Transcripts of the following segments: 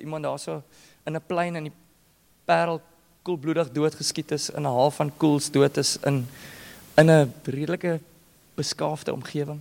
iemand daar so in 'n plein in die Parel koelbloedig doodgeskiet is, in 'n half van koels dood is, in 'n redelike beskaafde omgewing.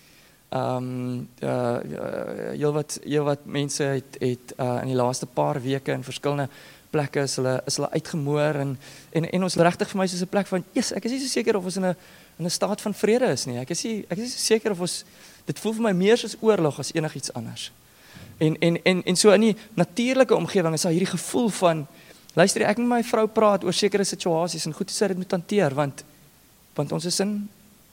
Heel wat mense het in die laaste paar weke in verskillende plekke is hulle uitgemoor en ons regtig vir my is 'n plek van, ek is nie so seker of ons in 'n staat van vrede is nie. Ek is nie so seker of ons, dit voel vir my meer soos oorlog as enigiets anders. En so in die natuurlike omgewing is daar hierdie gevoel van, luister, ek en my vrou praat oor sekere situasies en goed hoe sy dit moet hanteer, want ons is in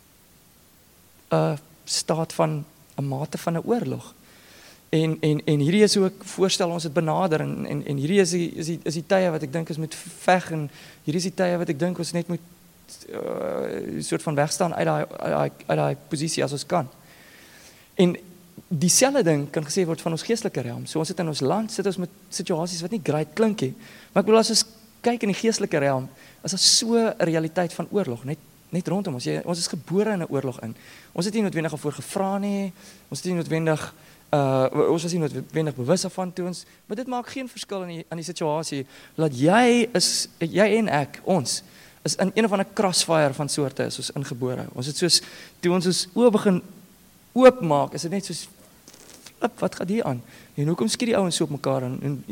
'n staat van 'n mate van 'n oorlog. En hierdie is hoe ek voorstel ons het benader en hierdie is die tye wat ek dink ons moet veg en hierdie is die tye wat ek dink ons net moet soort van wegstaan uit daai posisie as ons kan. En dieselfde ding kan gesê word van ons geestelike realm. So ons sit in ons land, sit ons met situasies wat nie great klink nie. Maar ek bedoel as ons kyk in die geestelike realm, is daar so 'n realiteit van oorlog, net rondom ons. Ons is gebore in 'n oorlog in. Ons het nie noodwendig daarvoor gevra nie. Ons het nie noodwendig ons was nie noodwendig bewus daarvan toe ons, maar dit maak geen verskil aan die situasie. Laat jy en ek, ons is in een of ander crossfire van soorte is ons ingebore. Ons het soos toe ons oë begin oopmaak, is dit net soos wat gaan hier aan? En hoekom skiet die ouens so op mekaar en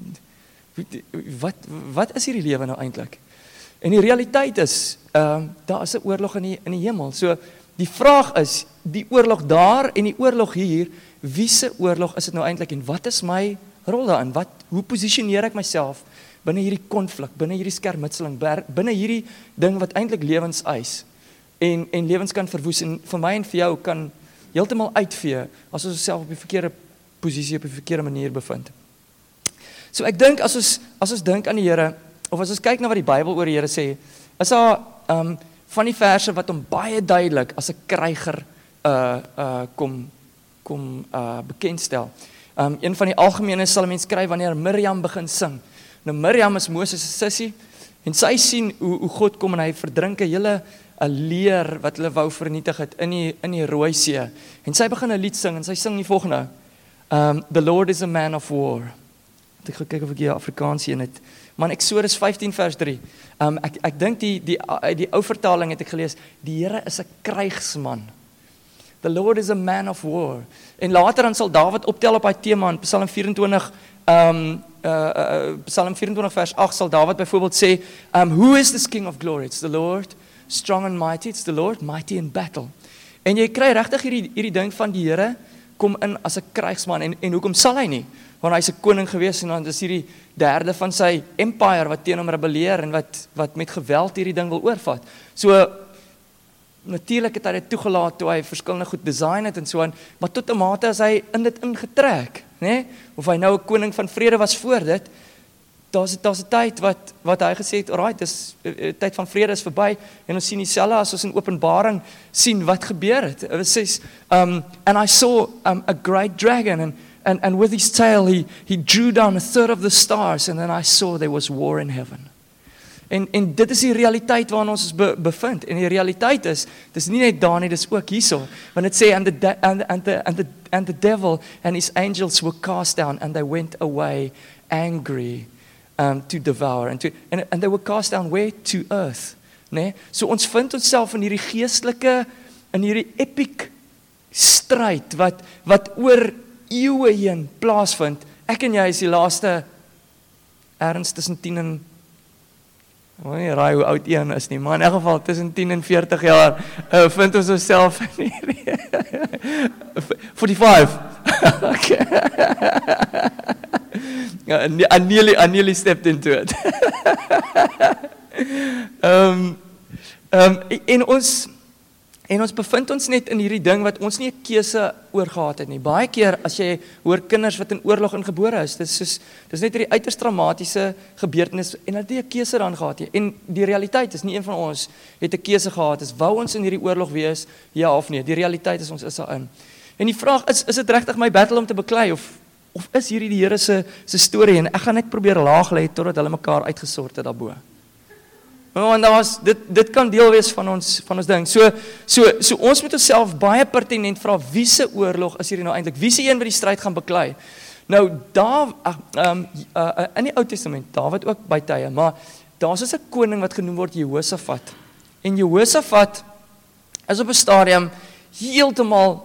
wat is hierdie lewe nou eintlik? En die realiteit is, daar is 'n oorlog in die hemel. So die vraag is, die oorlog daar en die oorlog hier, wie se oorlog is dit nou eintlik en wat is my rol daarin? Hoe posisioneer ek myself binne hierdie konflik, binne hierdie skermutseling, binne hierdie ding wat eintlik lewens eis en lewens kan verwoes en vir my en vir jou kan heeltemal uitvee as ons osself op die verkeerde posisie op die verkeerde manier bevind. So ek dink as ons dink aan die Here of as ons kyk na wat die Bybel oor die Here sê, is daar van die verse wat hom baie duidelik as 'n kryger kom bekendstel. Een van die algemene sal 'n mens kry wanneer Miriam begin sing. Nou Miriam is Moses se sussie en sy sien hoe God kom en hy verdrink 'n hele 'n leer wat hulle wou vernietig het in die Rooi See. En sy begin 'n lied sing en sy sing die volgende: The Lord is a man of war. Ek gaan kyk of ek hier Afrikaans sien het. Maar Eksodus 15 vers 3. Ek dink die ou vertaling het ek gelees, die Here is 'n krygsman. The Lord is a man of war. En later dan sal Dawid optel op daai tema in Psalm 24 Psalm 24 vers 8 sal Dawid byvoorbeeld sê, who is this king of glory? It's the Lord, strong and mighty. It's the Lord, mighty in battle. En jy kry regtig hierdie ding van die Here kom in as 'n krygsman en hoekom sal hy nie? Want hy's 'n koning gewees en dan is hierdie derde van sy empire wat teen hom rebelleer en wat met geweld hierdie ding wil oorvat. So natuurlik het hy dit toegelaat toe hy verskillende goed design het en so aan, maar tot 'n mate as hy in dit ingetrek, né? Of hy nou 'n koning van vrede was voor dit, daar's 'n tyd wat hy gesê het, alright, dis tyd van vrede is verby en ons sien dieselfde as ons in Openbaring sien wat gebeur het. Dit sê and I saw a great dragon and with his tail he drew down a third of the stars and then I saw there was war in heaven. En dit is die realiteit waarin ons bevind. En die realiteit is, dis nie net daar nie, dis ook hierso. Want dit sê and the devil and his angels were cast down and they went away angry to devour and they were cast down where? To earth, né? So ons vind onsself in hierdie geestelike, in hierdie epic stryd wat oor eeue heen plaasvind. Ek en jy is die laaste erns tussen 10 en ek weet nie raai hoe oud een is nie, maar in elk geval tussen 10 en 40 jaar vind ons onsself in hierdie 45. Okay. I nearly stepped into it. En ons bevind ons net in hierdie ding wat ons nie 'n keuse oor gehad het nie. Baie keer as jy hoor kinders wat in oorlog ingebore is, dis net hierdie uiters dramatiese gebeurtenis en hulle het nie 'n keuse daarin gehad nie. En die realiteit is nie een van ons het 'n keuse gehad. Is wou ons in hierdie oorlog wees, ja of nee? Die realiteit is ons is daarin. En die vraag is dit regtig my battle om te beklei of is hierdie die Here se storie en ek gaan net probeer laag lê totdat hulle mekaar uitgesort het daarbo. Want dit kan deel wees van ons ding. So ons moet onsself baie pertinent vra, wie se oorlog is hierdie nou eintlik? Wie se een wat die stryd gaan beklei? Nou, in die Ou Testament, Dawid ook by tye, maar daar's dus 'n koning wat genoem word Jehosafat. En Jehosafat is op 'n stadium heeltemal,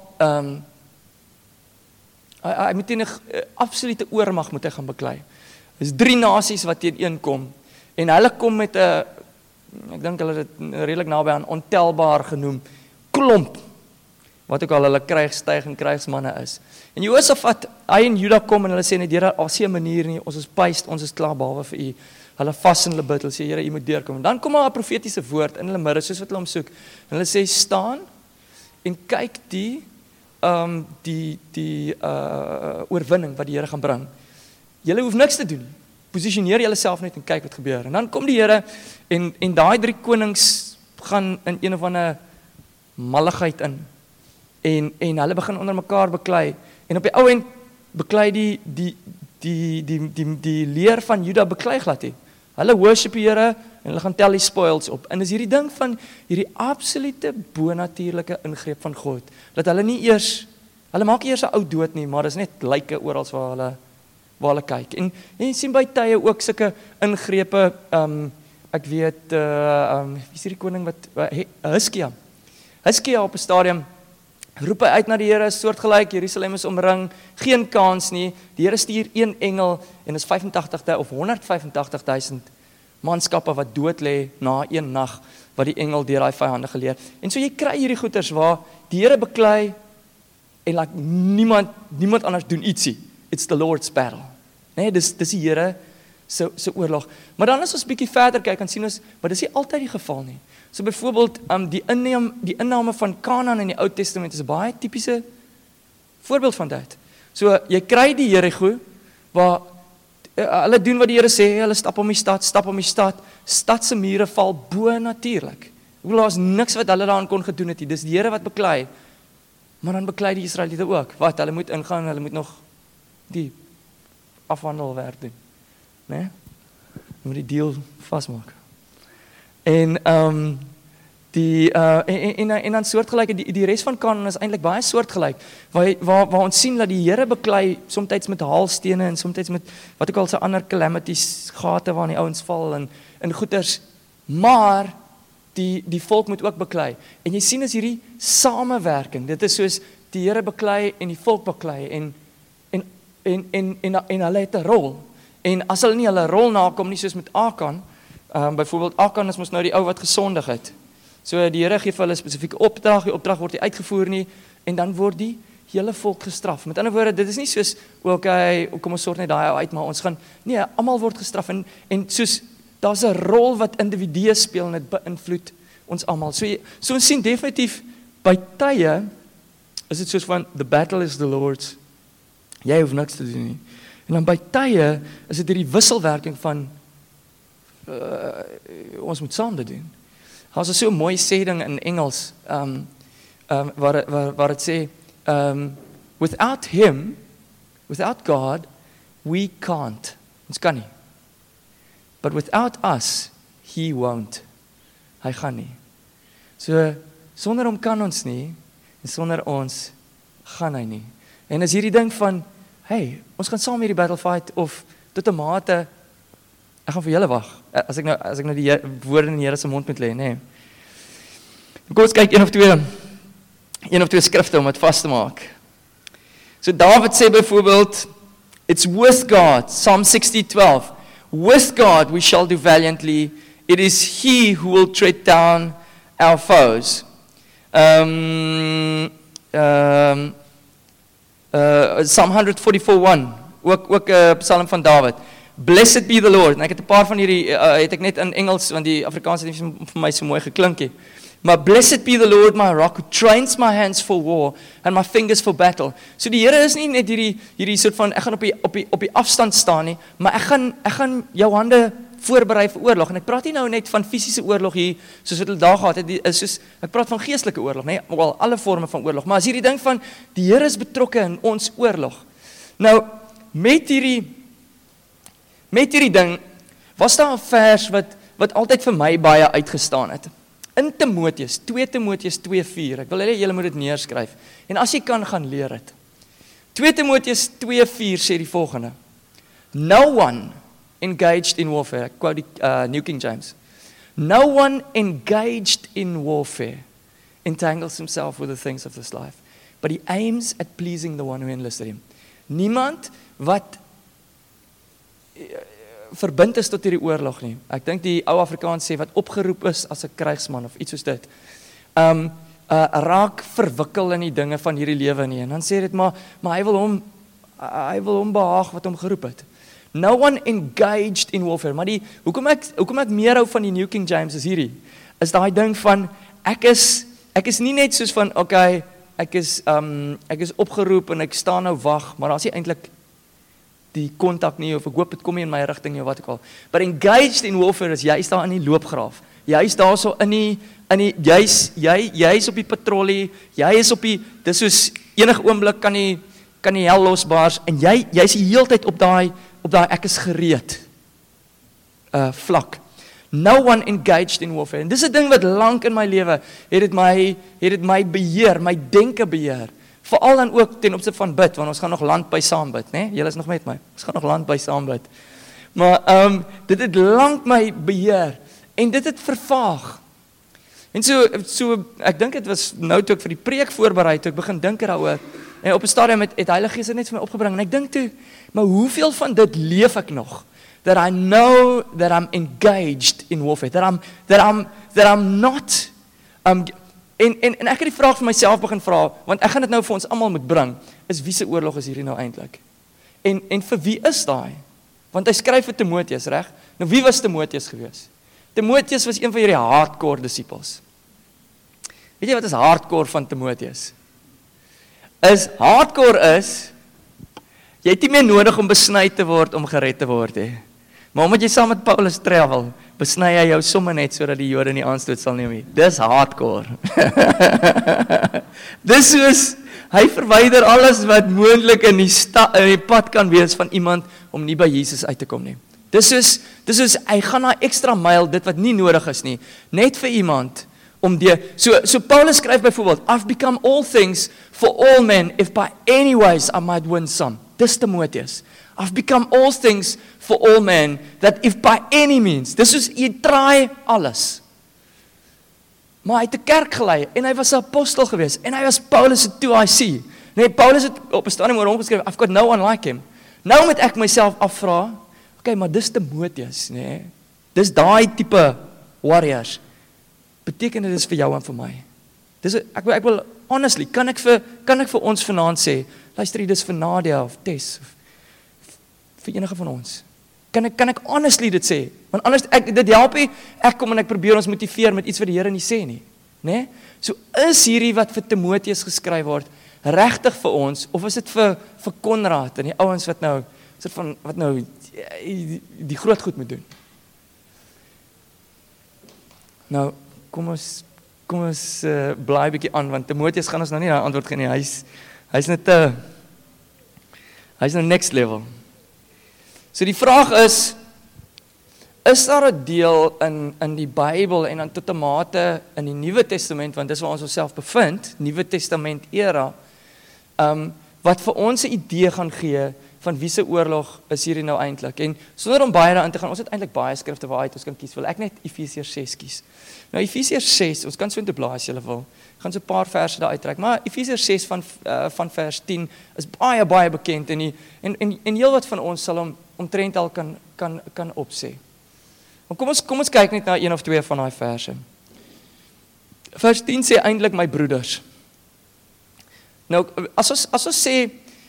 hy moet teen 'n absolute oormag moet hy gaan beklei. Dis 3 nasies wat teen kom, en hulle kom met 'n, ek dink hulle het dit redelik naby aan ontelbaar genoem, klomp, wat ook al hulle krygstyg en krygsmanne is. En Jehosafat, hy en Juda kom en hulle sê net, Here, as jy 'n manier nie, ons is puist, ons is klaar behalwe vir u. Hulle vas en hulle bid, hulle sê, Here, u moet deurkom. En dan kom daar 'n profetiese woord in hulle midde, soos wat hulle hom soek. En hulle sê, staan en kyk die oorwinning wat die Here gaan bring. Julle hoef niks te doen. Posisioneer julleself net en kyk wat gebeur. En dan kom die Here en daai 3 konings gaan in een of ander malligheid in. En hulle begin onder mekaar beklei. En op die ou end beklei die leer van Juda beklei glad nie. Hulle worship die Here en hulle gaan tel die spoils op. En dis hierdie ding van hierdie absolute bonatuurlike ingreep van God. Dat hulle nie eers, hulle maak eers 'n ou dood nie, maar dis net lyke oral waar hulle kyk. En jy sien by tye ook sulke ingrepe, ek weet, wie is hierdie koning wat, Hizkia op 'n stadium, roep hy uit na die Here, soortgelyk, Jerusalem is omring, geen kans nie, die Here stuur 1 engel, en is 85 of 185.000 manskappe wat dood lê na 1 nag, wat die engel deur daai vyande geleer. En so jy kry hierdie goeters waar die Here beklei, en like, niemand anders doen ietsie. It's the Lord's battle. Nee, dis die Here se oorlog. Maar dan as ons bietjie verder kyk, dan sien ons, maar dis nie altyd die geval nie. So byvoorbeeld, die inname van Kanaan in die Ou Testament is 'n baie tipiese voorbeeld van dit. So jy kry die Jerigo, waar hulle doen wat die Here sê, hulle stap om die stad se mure val bo natuurlik. Daar's niks wat hulle daaraan kon gedoen het nie. Dis die Here wat beklei. Maar dan beklei die Israeliete ook. Wat? Hulle moet ingaan, hulle moet nog die afhandelwerk doen. Né? Hulle moet die deal vasmaak. En en dan soortgelyk, die res van Kanaan is eintlik baie soortgelyk, waar ons sien dat die Here beklei soms met haalstene en soms met wat ook al se ander calamities, gate waarin die ouens val en goeters, maar die volk moet ook beklei. En jy sien as hierdie samewerking, dit is soos die Here beklei en die volk beklei en hulle het 'n rol. En as hulle nie hulle rol nakom nie, soos met Akan, byvoorbeeld Akan is mos nou die ou wat gesondig het. So die Here gee vir hulle spesifieke opdrag, die opdrag word nie uitgevoer nie, en dan word die hele volk gestraf. Met ander woorde, dit is nie soos, okay, kom ons sort net daai uit, maar ons gaan, nee, almal word gestraf, en soos, daar's 'n rol wat individue speel, en dit beïnvloed ons almal. So ons sien definitief, by tye, is dit soos van, the battle is the Lord's, jy hoef niks te doen nie. En dan by tye, is dit hierdie wisselwerking van, ons moet saam dit doen. Daar's 'n so mooi sê ding in Engels, waar dit sê, without him, without God, we can't. Ons kan nie. But without us, he won't. Hy gaan nie. So, sonder hom kan ons nie, en sonder ons gaan hy nie. En as hierdie ding van, hey, ons gaan saam hierdie battle fight, of tot 'n mate, ek gaan vir julle wag, as ek nou die woorde in die Here se mond moet lê, nee. Kom ons kyk een of twee skrifte om dit vas te maak. So David sê byvoorbeeld, it's with God, Psalm 60:12, with God we shall do valiantly, it is he who will tread down our foes. Psalm 144:1, ook 'n psalm van David. Blessed be the Lord. En ek het 'n paar van hierdie het ek net in Engels, want die Afrikaans het nie vir my so mooi geklink nie. Maar blessed be the Lord my rock, who trains my hands for war and my fingers for battle. So die Here is nie net hierdie soort van, ek gaan op die afstand staan nie, maar ek gaan jou hande voorberei vir oorlog. En ek praat nie nou net van fisiese oorlog hier, soos wat hulle daar gehad het, ek praat van geestelike oorlog, nee, wel alle vorme van oorlog. Maar as hierdie ding van, die Here is betrokke in ons oorlog. Nou, met hierdie ding, was daar 'n vers wat altyd vir my baie uitgestaan het. In Timoteus, 2 Timoteus 2:4, ek wil hê julle moet dit neerskryf, en as jy kan, gaan leer dit. 2 Timoteus 2:4 sê die volgende. No one engaged in warfare, ek quote die New King James. No one engaged in warfare entangles himself with the things of this life, but he aims at pleasing the one who enlisted him. Niemand wat verbind is tot hierdie oorlog nie. Ek dink die ou Afrikaans sê wat opgeroep is as 'n krygsman of iets soos dit. Raak verwikkel in die dinge van hierdie lewe nie. En dan sê dit maar hy wil hom behaag wat hom geroep het. No one engaged in warfare. Maar hoekom ek meer hou van die New King James is hierdie. Is daai ding van ek is nie net soos van okay, ek is opgeroep en ek staan nou wag, maar daar's nie eintlik die kontak nie of ek hoop dit kom nie in my rigting nie of wat ook al. But engaged in warfare is jy is daar in die loopgraaf. Jy is daar so in die jy is op die patrollie, jy is op die dis soos enige oomblik kan die hel losbars en jy's die heeltyd op daai ek is gereed vlak. No one engaged in warfare. En dis 'n ding wat lank in my lewe het dit my beheer, my denke beheer. Veral dan ook ten opsigte van bid, want ons gaan nog land by saam bid, né? Julle is nog met my. Ons gaan nog land by saam bid. Maar dit het lank my beheer en dit het vervaag. En so ek dink dit was nou toe ek vir die preek voorberei, toe ek begin dink daaroor. En op 'n stadium het Heilige Gees dit net vir my opgebring en ek dink toe, maar hoeveel van dit leef ek nog? That I know that I'm engaged in warfare, that I'm not en ek het die vraag vir myself begin vra, want ek gaan dit nou vir ons almal moet bring, is wie se oorlog is hierdie nou eintlik? En vir wie is daai? Want hy skryf vir Timoteus, reg? Nou wie was Timoteus gewees? Timoteus was een van hierdie hardcore disippels. Weet jy wat is hardcore van Timoteus? Hardcore is jy het nie meer nodig om besny te word om gered te word hè. Maar omdat jy saam met Paulus travel, besny hy jou sommer net sodat die Jode nie aanstoot sal neem nie. Dis hardcore. Dis soos hy verwyder alles wat moontlik in die pad kan wees van iemand om nie by Jesus uit te kom nie. Dis soos hy gaan na ekstra myl dit wat nie nodig is nie, net vir iemand om so Paulus skryf byvoorbeeld, I've become all things for all men if by any ways I might win some. Dis Timoteus. I've become all things for all men that if by any means, dis soos jy try alles. Maar hy het 'n kerk gelei en hy was 'n apostel geweest en hy was Paulus se 2IC. Nee, Paulus het op 'n stadium oor hom geskryf, I've got no one like him. Nou moet ek myself afvra, okay, maar dis Timoteus, nee. Dis daai tipe warriors. Beteken dit is vir jou en vir my. Dis ek wil honestly, kan ek vir ons vanaand sê, luister, dis vir Nadia of Tess of vir enige van ons. Kan ek honestly dit sê? Want anders dit help nie. Ek kom en ek probeer ons motiveer met iets wat die Here nie sê nie, né? So is hierdie wat vir Timoteus geskryf word regtig vir ons of is dit vir Konrad en die ouens wat nou die groot goed moet doen? Nou kom ons bly 'n bietjie aan want Timoteus gaan ons nou nie daai antwoord gee nie. Hy's nou next level. So die vraag is daar 'n deel in die Bybel en dan tot 'n mate in die Nuwe Testament, want dis waar ons onsself bevind, Nuwe Testament era, wat vir ons 'n idee gaan gee van wie se oorlog is hierdie nou eintlik. En sonder om baie daarin te gaan, ons het eintlik baie skrifte waaruit ons kan kies. Wil ek net Efesiërs 6 kies. Nou Efesiërs 6, ons kan so intoe blaai as julle wil. Gaan so 'n paar verse daar uittrek, maar Efesiërs 6 van vers 10 is baie bekend en heelwat van ons sal hom omtrent al kan opsê. Maar kom ons kyk net na een of twee van daai verse. Vers 10 sê eintlik my broeders. Nou as ons sê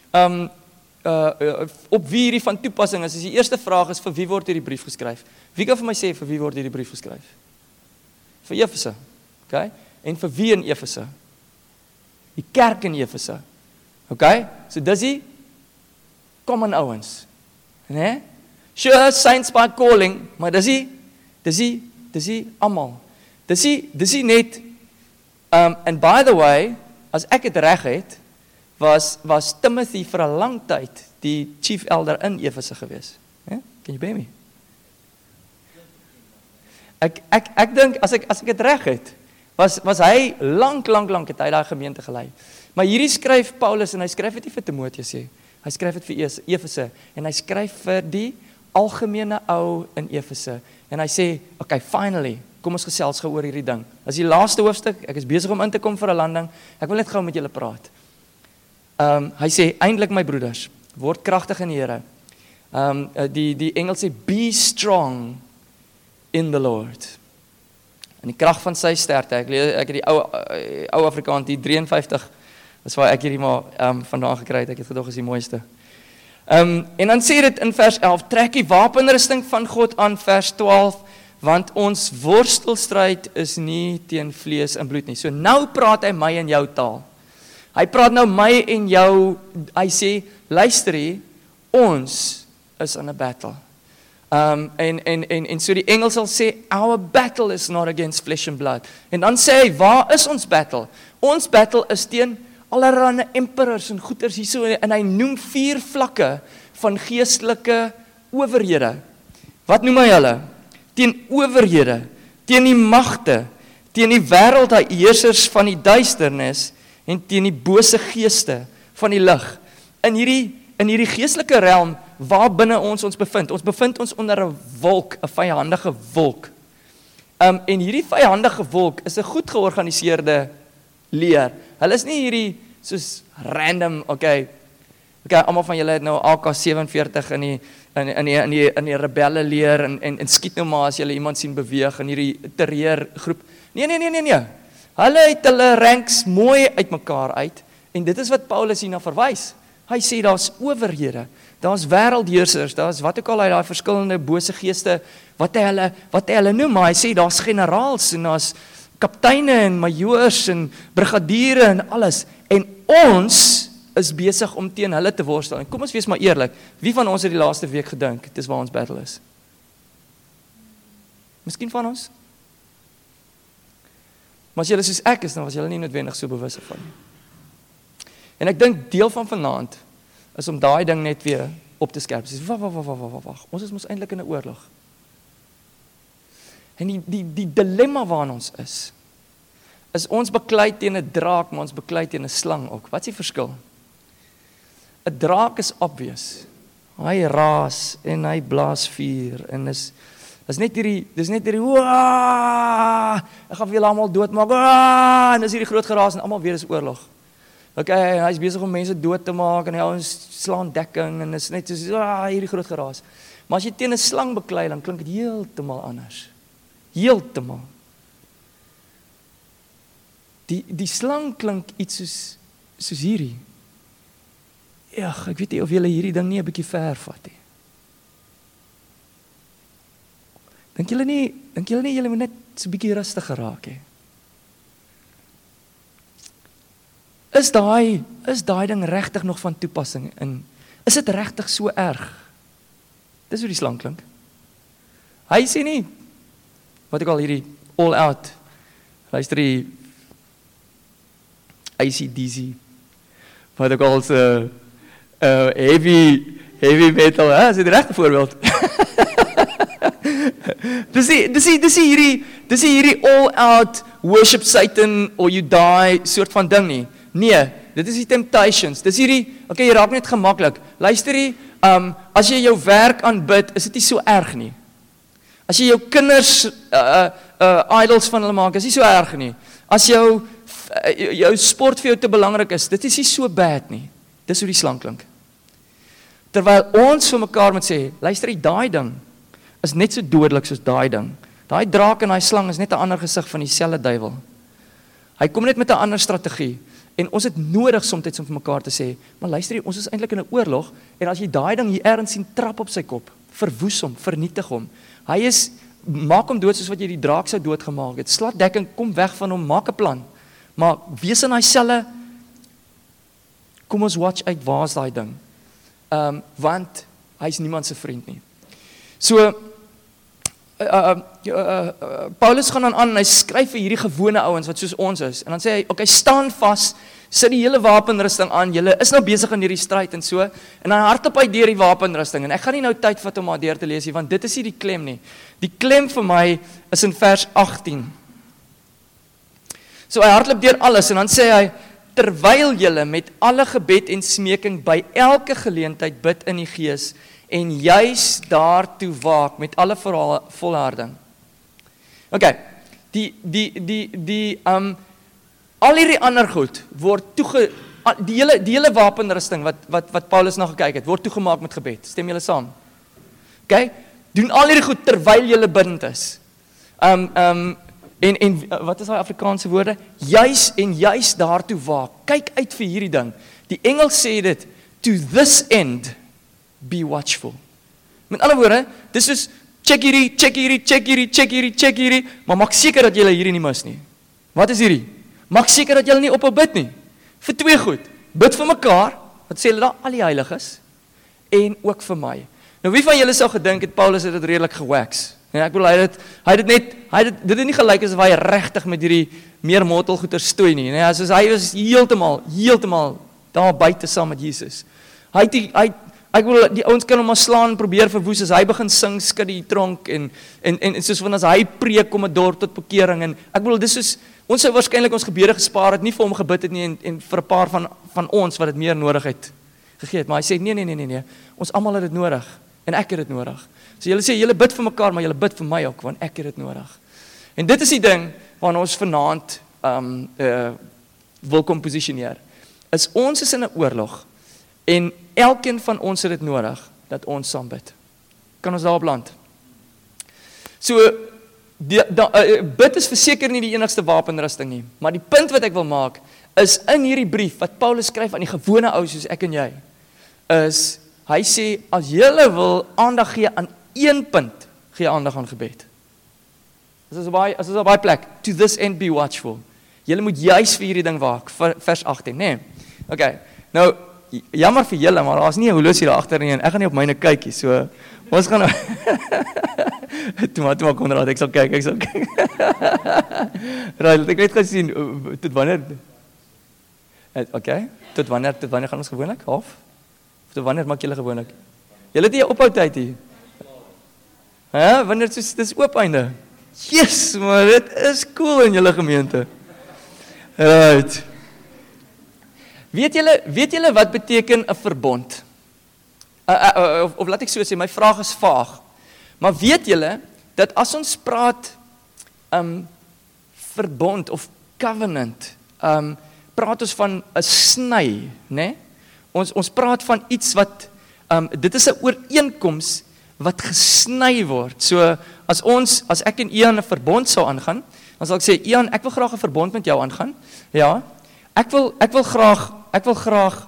op wie hierdie van toepassing is die eerste vraag is vir wie word hierdie brief geskryf? Wie kan vir my sê vir wie word hierdie brief geskryf? Vir Efese. Okay? En vir wie in Efese? Die kerk in Efese. Okay? So dis die common ouens. Né? Sure, saints by calling, maar dis die almal. Dis die net and by the way, as ek dit reg het, was Timothy vir 'n lang tyd die chief elder in Efese gewees. Can you bear me? Ek dink as ek dit reg het, was hy lank het hy daai gemeente gelei. Maar hierdie skryf Paulus, en hy skryf dit nie vir Timoteus nie. Hy skryf dit vir Efese, en hy skryf vir die algemene ou in Efese. En hy sê, okay, finally, kom ons gesels gou oor hierdie ding. As die laaste hoofstuk, ek is besig om in te kom vir 'n landing, ek wil net gou met julle praat. Hy sê, eintlik my broeders, word kragtig in die Here. Die Engels sê, be strong in the Lord. En die krag van sy sterkte, ek het die ou Afrikaans, die 53, dis waar ek hierdie maar vandaan gekry het, ek het gedog is die mooiste. En dan sê dit in vers 11, trek die wapenrusting van God aan, vers 12, want ons worstelstryd is nie teen vlees en bloed nie. So nou praat hy my en jou taal. Hy praat nou my en jou, hy sê, luister hier, ons is in 'n battle. En so die Engels sal sê, our battle is not against flesh and blood. En dan sê hy, waar is ons battle? Ons battle is teen allerlei emperors en goeters hierso, en hy noem 4 vlakke van geestelike owerhede. Wat noem hy hulle? Teen owerhede, teen die magte, teen die wêreld, die heersers van die duisternis, en teen die bose geeste van die lig. In hierdie geestelike realm, waar binne ons bevind? Ons bevind ons onder 'n wolk, 'n vyhandige wolk. En hierdie vyhandige wolk is 'n goed georganiseerde leer. Hulle is nie hierdie soos random, okay, almal van julle het nou AK-47 in die rebelle leer en skiet nou maar as julle iemand sien beweeg in hierdie terreurgroep. Nee. Hulle het hulle ranks mooi uitmekaar uit, en dit is wat Paulus hierna verwys. Hy sê daar's owerhede, daar's wêreldheersers, daar's wat ook al uit daai verskillende bose geeste wat hy hulle noem, maar hy sê daar's generaals en daar's kapteine en majoors en brigadiere en alles, en ons is besig om teen hulle te worstel. En kom ons wees maar eerlik, wie van ons het die laaste week gedink dis waar ons battle is? Miskien van ons? Maar as julle soos ek is, dan was julle nie noodwendig so bewus van nie. En ek dink deel van vanaand is om daai ding net weer op te skerp. Sê, wag, ons is mos eintlik in 'n oorlog. En die dilemma waarin ons is ons beklei teen 'n draak, maar ons beklei teen 'n slang ook. Wat is die verskil? 'n Draak is obvious. Hy raas en hy blaas vuur en dis net hierdie ek gaan vir julle almal doodmaak. En dis hierdie groot geraas en almal weet dis oorlog. Okay, en hy is besig om mense dood te maak en hy ons slaan dekking en is net soos hierdie groot geraas. Maar as jy teen 'n slang beklei, dan klink dit heeltemal anders. Heeltemal. Die slang klink iets soos hierdie. Ek weet nie of julle hierdie ding nie 'n bietjie ver vat nie. Dink julle nie julle moet net so 'n bietjie rustiger raak hê? Is daai ding regtig nog van toepassing in? Is dit regtig so erg? Dis hoe die slang klink. Hy sê nie wat ek al hierdie all out. Luister die AC/DC. Wat ek al se heavy metal, is dit regte voorbeeld? Dis hierdie all out worship Satan or you die soort van ding nie. Nee, dit is die Temptations. Dis hierdie, okay, jy raak net gemaklik. Luister hier, as jy jou werk aanbid, is dit nie so erg nie. As jy jou kinders idols van hulle maak, is nie so erg nie. As jou sport vir jou te belangrik is, dit is nie so bad nie. Dis hoe die slang klink. Terwyl ons vir mekaar moet sê, luister hier, daai ding is net so dodelik soos daai ding. Daai draak en daai slang is net 'n ander gesig van dieselfde duiwel. Hy kom net met 'n ander strategie. En ons het nodig soms om vir mekaar te sê, maar luister hier, ons is eintlik in 'n oorlog, en as jy daai ding hier ergens sien trap op sy kop, verwoes hom, vernietig hom. Maak hom dood soos wat jy die draak sou doodgemaak het. Slat dekking, kom weg van hom, maak 'n plan. Maar wees in daai selle, kom ons watch uit, waar is daai ding? Want hy's niemand se vriend nie. So, Paulus gaan dan aan en hy skryf vir hierdie gewone ouens wat soos ons is, en dan sê hy, okay, staan vas, sit die hele wapenrusting aan, julle is nou besig in hierdie stryd en so, en dan hardop hy deur die wapenrusting, en ek gaan nie nou tyd vat om maar deur te lees nie, want dit is nie die klem nie. Die klem vir my is in vers 18. So hy hardloop deur alles en dan sê hy, terwyl julle met alle gebed en smeking by elke geleentheid bid in die Gees en juis daartoe waak met alle volharding. Okay, al hierdie ander goed word die hele wapenrusting wat Paulus na gekyk het, word toegemaak met gebed. Stem julle saam? Okay, doen al hierdie goed terwyl julle bidend is. En wat is daai Afrikaanse woorde? Juis daartoe waak. Kyk uit vir hierdie ding. Die Engels sê dit, to this end, be watchful. Met ander woorde, dis is check hierdie, maar maak seker dat jy hierdie nie mis nie. Wat is hierdie? Maak seker dat jy nie ophou bid nie. Vir twee goed. Bid vir mekaar, wat sê hulle daar, al die heiliges, en ook vir my. Nou wie van julle sou gedink het Paulus het dit redelik gewax? En ek bedoel, dit het nie gelyk asof hy regtig met hierdie meer mottelgoeter stoei nie. Nee, soos hy was heeltemal daar buite saam met Jesus. Ek bedoel, die ouens kan hom maar slaan, probeer verwoes, as hy begin sing, skud die tronk, en soos van as hy preek om 'n dorp tot bekering, en ek bedoel, dis soos, ons sou waarskynlik ons gebede gespaar het, nie vir hom gebid het nie, en vir 'n paar van ons wat dit meer nodig het, gegee het, maar hy sê, nee, ons almal het dit nodig, en ek het dit nodig. So julle sê, julle bid vir mekaar, maar julle bid vir my ook, want ek het dit nodig. En dit is die ding, waarna ons vanaand wil kom positioneer, is ons is in 'n oorlog, en elkeen van ons het dit nodig, dat ons saam bid. Kan ons daarop land? So, bid is verseker nie die enigste wapenrusting nie, maar die punt wat ek wil maak, is in hierdie brief, wat Paulus skryf aan die gewone ou soos ek en jy, is, hy sê, as julle wil aandag gee aan een punt, gee aandag aan gebed. As is op baie plek, to this end be watchful. Julle moet juis vir hierdie ding waak, vers 18, nee. Okay, nou, jammer vir julle, maar daar is nie 'n horlosie daar agter nie, en ek gaan nie op myne kykie, so, ons gaan nou, toe maar Konrad, ek sal kyk, Right, ek het gesien, tot wanneer, okay, tot wanneer gaan ons gewoonlik, half? Of tot wanneer maak julle gewoonlik? Julle het nie 'n ophoudtyd hier? Wanneer dis oop einde? Yes, maar dit is cool in julle gemeente. Right. Weet julle wat beteken 'n verbond? Of laat ek so sê, my vraag is vaag. Maar weet julle dat as ons praat verbond of covenant, praat ons van 'n sny, né? Ons praat van iets wat dit is 'n ooreenkoms wat gesny word. So as ek en Ian 'n verbond sou aangaan, dan sal ek sê, Ian, ek wil graag 'n verbond met jou aangaan. Ja. Ek wil graag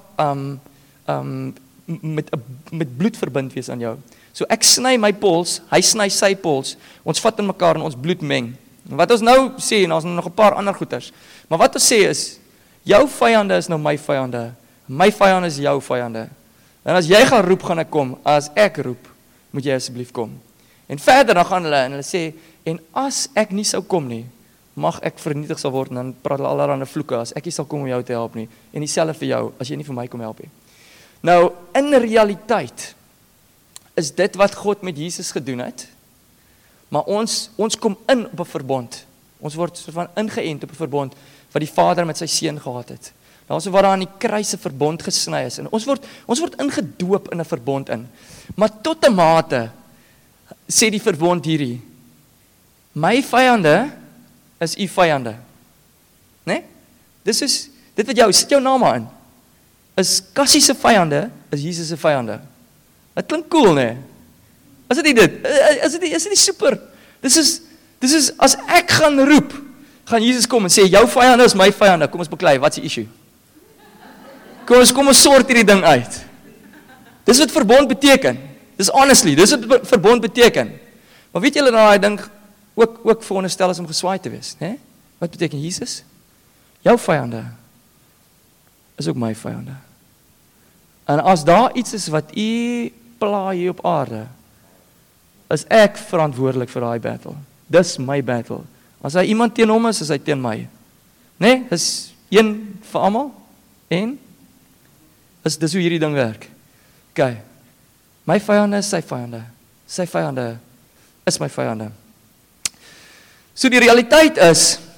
met bloed verbind wees aan jou. So ek sny my pols, hy sny sy pols, ons vat in mekaar en ons bloed meng. Wat ons nou sê, en ons nog 'n paar ander goeters, maar wat ons sê is, jou vyande is nou my vyande, my vyande is jou vyande. En as jy gaan roep, gaan ek kom, as ek roep, moet jy asseblief kom. En verder dan gaan hulle, en hulle sê, en as ek nie sou kom nie, mag ek vernietig sal word, en dan praat hulle allerhande vloeke, as ek nie sal kom om jou te help nie, en dieselfde vir jou, as jy nie vir my kom help nie. Nou, in realiteit, is dit wat God met Jesus gedoen het, maar ons kom in op 'n verbond, ons word so van ingeënt op 'n verbond, wat die Vader met sy seun gehad het. Daar so waar daar aan die kruis 'n verbond gesny is, en ons word ingedoop in 'n verbond in, maar tot 'n mate, sê die verbond hierdie, my vyande, is u vyande, né? Dit wat jou, sit jou naam in, is Cassie se vyande, is Jesus se vyande. Dit klink cool, né? Is dit nie dit? Is dit nie super? Dis is, as ek gaan roep, gaan Jesus kom en sê, jou vyande is my vyande, kom ons beklei, wat is die issue? Kom ons sort hierdie ding uit. Dis wat verbond beteken. Dis honestly, dis wat verbond beteken. Maar weet julle nou, hy dink, ook veronderstel is om geswaai te wees, né? Wat beteken Jesus? Jou vyande is ook my vyande. En as daar iets is wat u pla hier op aarde, is ek verantwoordelik vir daai battle. Dis my battle. As hy iemand teen hom is hy teen my. Né? Dis een vir almal en dis hoe hierdie ding werk. Okay. My vyande is sy vyande. Sy vyande is my vyande. So die realiteit is,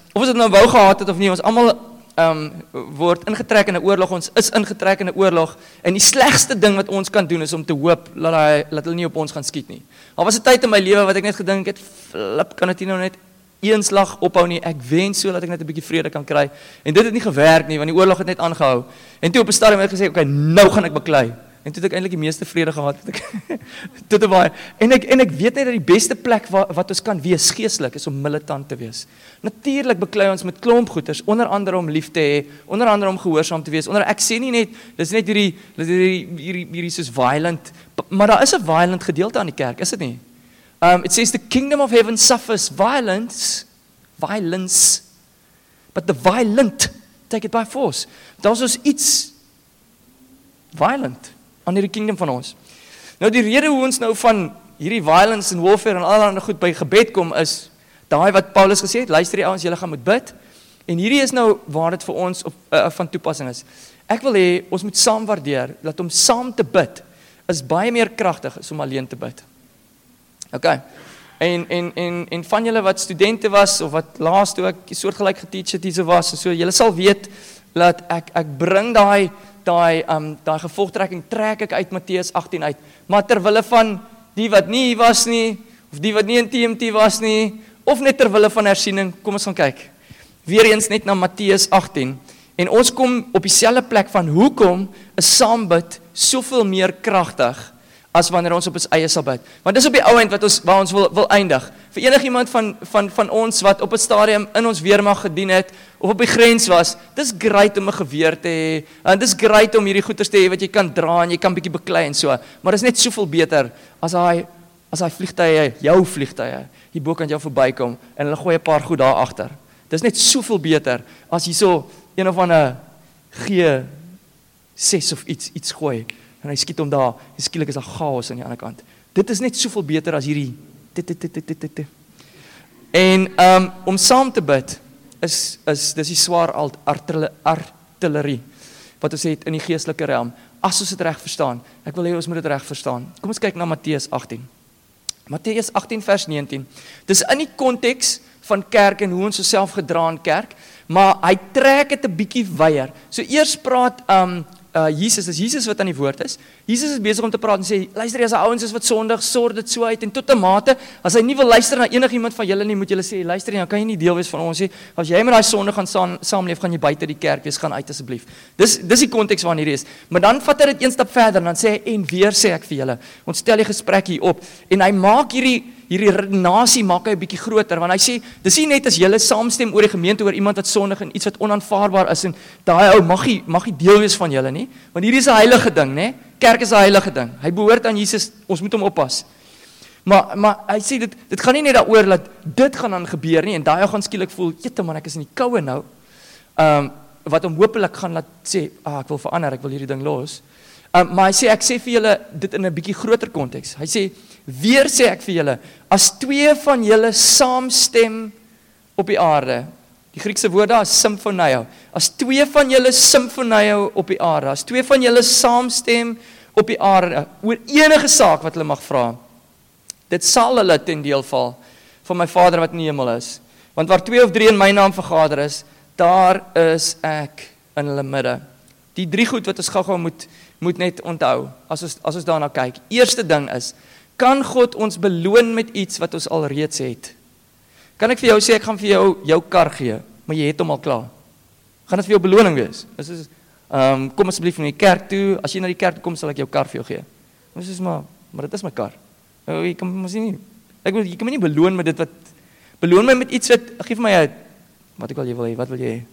of ons dit nou wou gehad het of nie, ons almal word ingetrek in 'n oorlog, ons is ingetrek in 'n oorlog, en die slegste ding wat ons kan doen is om te hoop dat hulle nie op ons gaan skiet nie. Daar was 'n tyd in my lewe wat ek net gedink het, flip, kan dit nie nou net een slag ophou nie, ek wens so dat ek net 'n bietjie vrede kan kry, en dit het nie gewerk nie, want die oorlog het net aangehou, en toe op 'n stadium het ek gesê, okay, nou gaan ek beklei, en toe het ek eintlik die meeste vrede gehad, tot 'n baie, en ek weet net dat die beste plek wat ons kan wees, geestelik, is om militant te wees. Natuurlik beklei ons met klomp goeters, onder andere om lief te hê, onder andere om gehoorsaam te wees, ek sê nie net, dis net hierdie soos violent, maar daar is 'n violent gedeelte aan die kerk, is dit nie? It says the kingdom of heaven suffers violence, but the violent take it by force. Daar's ons iets violent aan hierdie kingdom van ons. Nou die rede hoe ons nou van hierdie violence en warfare en allerlei goed by gebed kom is, daai wat Paulus gesê het, luister die ouens, julle gaan moet bid, en hierdie is nou waar dit vir ons van toepassing is. Ek wil hê, ons moet saam waardeer, dat om saam te bid, is baie meer kragtig as om alleen te bid. Okay, en van julle wat studente was, of wat laas toe ek soortgelyk geteach het hierso was, so julle sal weet, dat ek bring daai gevolgtrekking, trek ek uit Matteus 18 uit, maar terwille van die wat nie hier was nie, of die wat nie in TMT was nie, of net terwille van hersiening, kom ons gaan kyk, weer eens net na Matteus 18, en ons kom op dieselfde plek van, hoekom is saambid soveel meer kragtig, as wanneer ons op ons eie sal bid. Want dis op die ou eind waar ons wil eindig. Vir enigiemand van ons wat op 'n stadium in ons weermag gedien het, of op die grens was, dis great om 'n geweer te hê, en dis great om hierdie goeders te hê wat jy kan dra, en jy kan bietjie beklei en so, maar dis net soveel beter, as hy vliegtuie, jou vliegtuie, hier bo kan jou verbykom, en hulle gooi 'n paar goed daar agter. Dis net soveel beter, as jy so, een of ander G6 of iets gooi, en hy skiet hom daar, en skielik is daar chaos aan die ander kant. Dit is net soveel beter as hierdie En om saam te bid, dis die swaar artillerie, wat ons het in die geestelike realm, as ons dit reg verstaan. Ek wil hê ons moet dit reg verstaan. Kom ons kyk na Matteus 18. Matteus 18 vers 19. Dis in die konteks van kerk en hoe ons osself gedra in kerk, maar hy trek dit 'n bietjie wyer. So eers praat Jesus, is Jesus wat aan die woord is. Jesus is besig om te praat en sê, luister, as 'n ouens is wat sondig, sorg dit so uit, en tot 'n mate, as hy nie wil luister na enigiemand van julle nie, moet julle sê, luister, dan kan jy nie deel wees van ons nie. As jy met daai sonde gaan saamleef, gaan jy buite die kerk wees, gaan uit asseblief. Dis die konteks waarin hierdie is. Maar dan vat hy dit een stap verder, en dan sê hy, en weer sê ek vir julle, ons stel die gesprek hier op, en hy maak hierdie redenasie maak hy 'n bietjie groter, want hy sê, dis nie net as julle saamstem oor die gemeente, oor iemand wat sondig en iets wat onaanvaarbaar is, en daai ou mag nie deel wees van julle nie, want hierdie is 'n heilige ding, né? Kerk is 'n heilige ding. Hy behoort aan Jesus, ons moet hom oppas. Maar hy sê, dit gaan nie net daaroor dat dit gaan dan gebeur nie, en daai ou gaan skielik voel, jette man, ek is in die koue nou, wat hom hopelik gaan laat sê, ek wil verander, ek wil hierdie ding los. Maar hy sê, ek sê vir julle, dit in 'n bietjie groter konteks. Hy sê, weer sê ek vir julle, as twee van julle saamstem op die aarde, die Griekse woord daar is symphoneo, as twee van julle symphoneo op die aarde, as twee van julle saamstem op die aarde, oor enige saak wat hulle mag vra, dit sal hulle ten deel val, van my Vader wat in die hemel is, want waar 2 of 3 in my naam vergader is, daar is ek in hulle midde. Die 3 goed wat ons gou moet net onthou, as ons daarna kyk. Eerste ding is, kan God ons beloon met iets wat ons al reeds het? Kan ek vir jou sê, ek gaan vir jou kar gee, maar jy het hom al klaar. Gaan dit vir jou beloning wees? Kom asseblief in die kerk toe, as jy na die kerk toe kom, sal ek jou kar vir jou gee. Dis is maar dit is my kar. Jy kan my nie beloon met dit wat, beloon my met iets wat, geef my wat ek al jy wil hê, wat wil jy hê?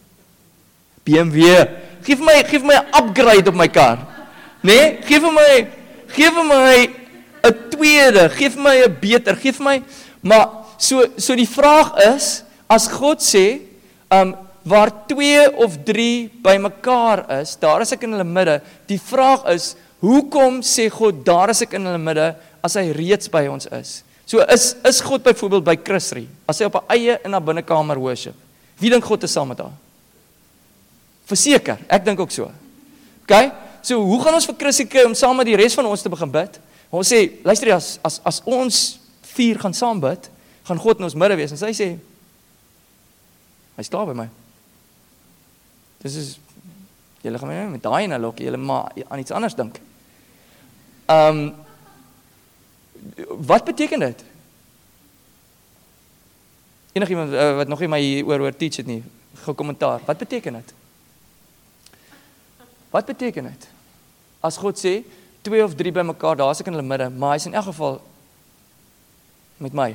BMW, geef my 'n upgrade op my kar, nee, geef vir my 'n tweede, geef my 'n beter, geef my, maar, so die vraag is, as God sê, waar 2 of 3 by mekaar is, daar is ek in hulle midde, die vraag is, hoekom sê God, daar is ek in hulle midde, as hy reeds by ons is? So is God byvoorbeeld by Chrisry, as hy op 'n eie in 'n binnekamer worship, wie dink God is saam met haar? Verseker, ek dink ook so. Okay? So hoe gaan ons vir Chrissy kry om saam met die res van ons te begin bid? Ons sê, luister, as ons 4 gaan saam bid, gaan God in ons midde wees, en sy sê, Hy's klaar by my. Dis is, julle gaan my nie met daai en lok, julle maar aan iets anders dink. Wat beteken dit? Enigiemand wat nog nie my oor teach het nie, gekommentaar. Wat beteken dit? Wat beteken dit? As God sê, 2 of 3 by mekaar, daar is ek in hulle midde, maar hy is in elk geval met my.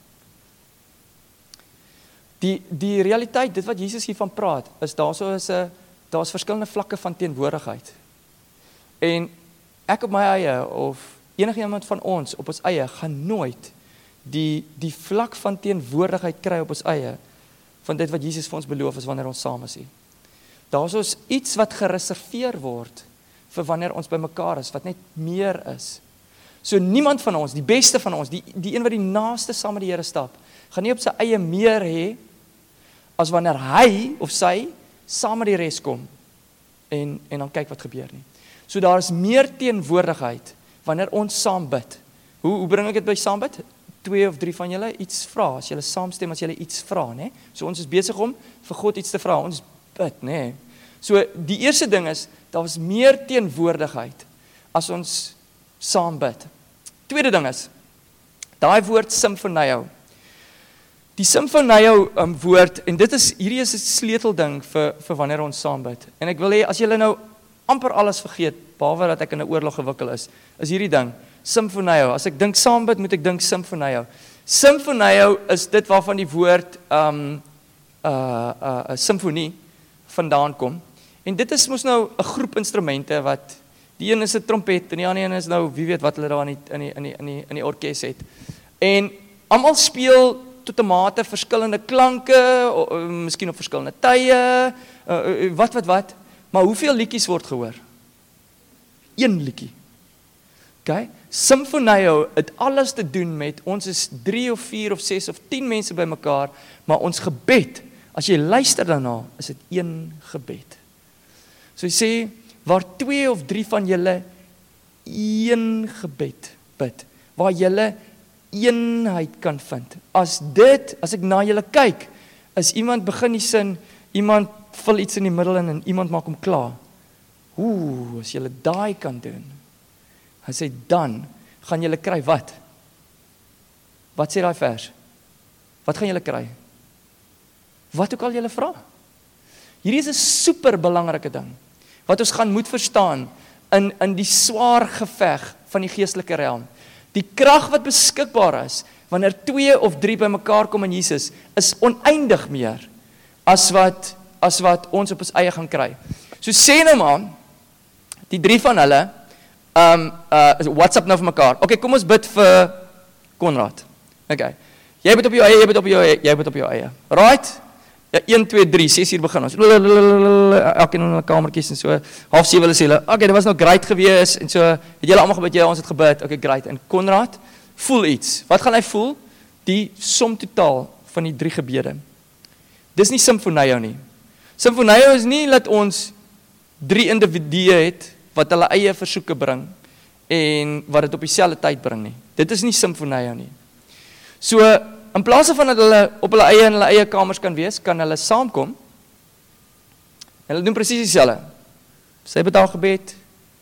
Die realiteit, dit wat Jesus hiervan praat, is daar's verskillende vlakke van teenwoordigheid. En ek op my eie, of enigiemand van ons op ons eie, gaan nooit die vlak van teenwoordigheid kry op ons eie, van dit wat Jesus vir ons beloof is, wanneer ons saam is hier. Daar's ons iets wat gereserveer word, vir wanneer ons by mekaar is, wat net meer is. So niemand van ons, die beste van ons, die een wat die naaste saam met die Here stap, gaan nie op sy eie meer hê, as wanneer hy of sy saam met die res kom, en dan kyk wat gebeur nie. So daar is meer teenwoordigheid, wanneer ons saam bid. Hoe bring ek dit by saam bid? 2 of 3 van julle iets vra, as julle saamstem, as julle iets vra, né? So ons is besig om vir God iets te vra, ons bid, né? So die eerste ding is, daar is meer teenwoordigheid, as ons saam bid. Tweede ding is, daai woord symfoneo. Die symfoneo woord, en hierdie is 'n sleutelding vir wanneer ons saam bid. En ek wil hê, as julle nou amper alles vergeet, behalwe dat ek in 'n oorlog gewikkel is hierdie ding, symfoneo. As ek dink saam bid, moet ek dink symfoneo. Symfoneo is dit waarvan die woord symfonie vandaan kom. En dit is mos nou 'n groep instrumente wat, die een is 'n trompet en die ander een is nou, wie weet wat hulle daar in die orkes het. En almal speel tot 'n mate verskillende klanke, miskien op verskillende tye, wat. Maar hoeveel liedjies word gehoor? 1 liedjie. Okay? Symfoneo het alles te doen met, ons is 3 of 4 of 6 of 10 mense by mekaar, maar ons gebed, as jy luister daarna, is dit 1 gebed. So hy sê, waar 2 of 3 van julle 1 gebed bid, waar julle eenheid kan vind. As ek na julle kyk, as iemand begin die sin, iemand vul iets in die middel in en iemand maak hom klaar. As julle daai kan doen, hy sê, dan gaan julle kry wat? Wat sê daai vers? Wat gaan julle kry? Wat ook al julle vra. Hierdie is 'n super belangrike ding, wat ons gaan moet verstaan, in die swaar geveg van die geestelike realm. Die krag wat beskikbaar is, wanneer 2 of 3 by mekaar kom in Jesus, is oneindig meer, as wat ons op ons eie gaan kry. So sê nou maar, die 3 van hulle, WhatsApp nou vir mekaar. Okay, kom ons bid vir Konrad. Okay. Jy bid op jou eie, jy bid op jou eie, jy bid op jou eie. Right? Ja, 1, 2, 3, 6 uur begin ons. Elkeen in hulle kamertjies en so. 6:30 hulle sê hulle, okay, dit was nou great gewees, en so, het julle almal gebid, ons het gebid, okay, great. En Konrad voel iets. Wat gaan hy voel? Die som totaal van die 3 gebede. Dis nie symfoneo nie. Symfoneo is nie dat ons 3 individue het, wat hulle eie versoeke bring, en wat dit op dieselfde tyd bring nie. Dit is nie symfoneo nie. So, in plaas van dat hulle op hulle eie in hulle eie kamers kan wees, kan hulle saamkom, en hulle doen presies dieselfde. Sy bid haar gebed,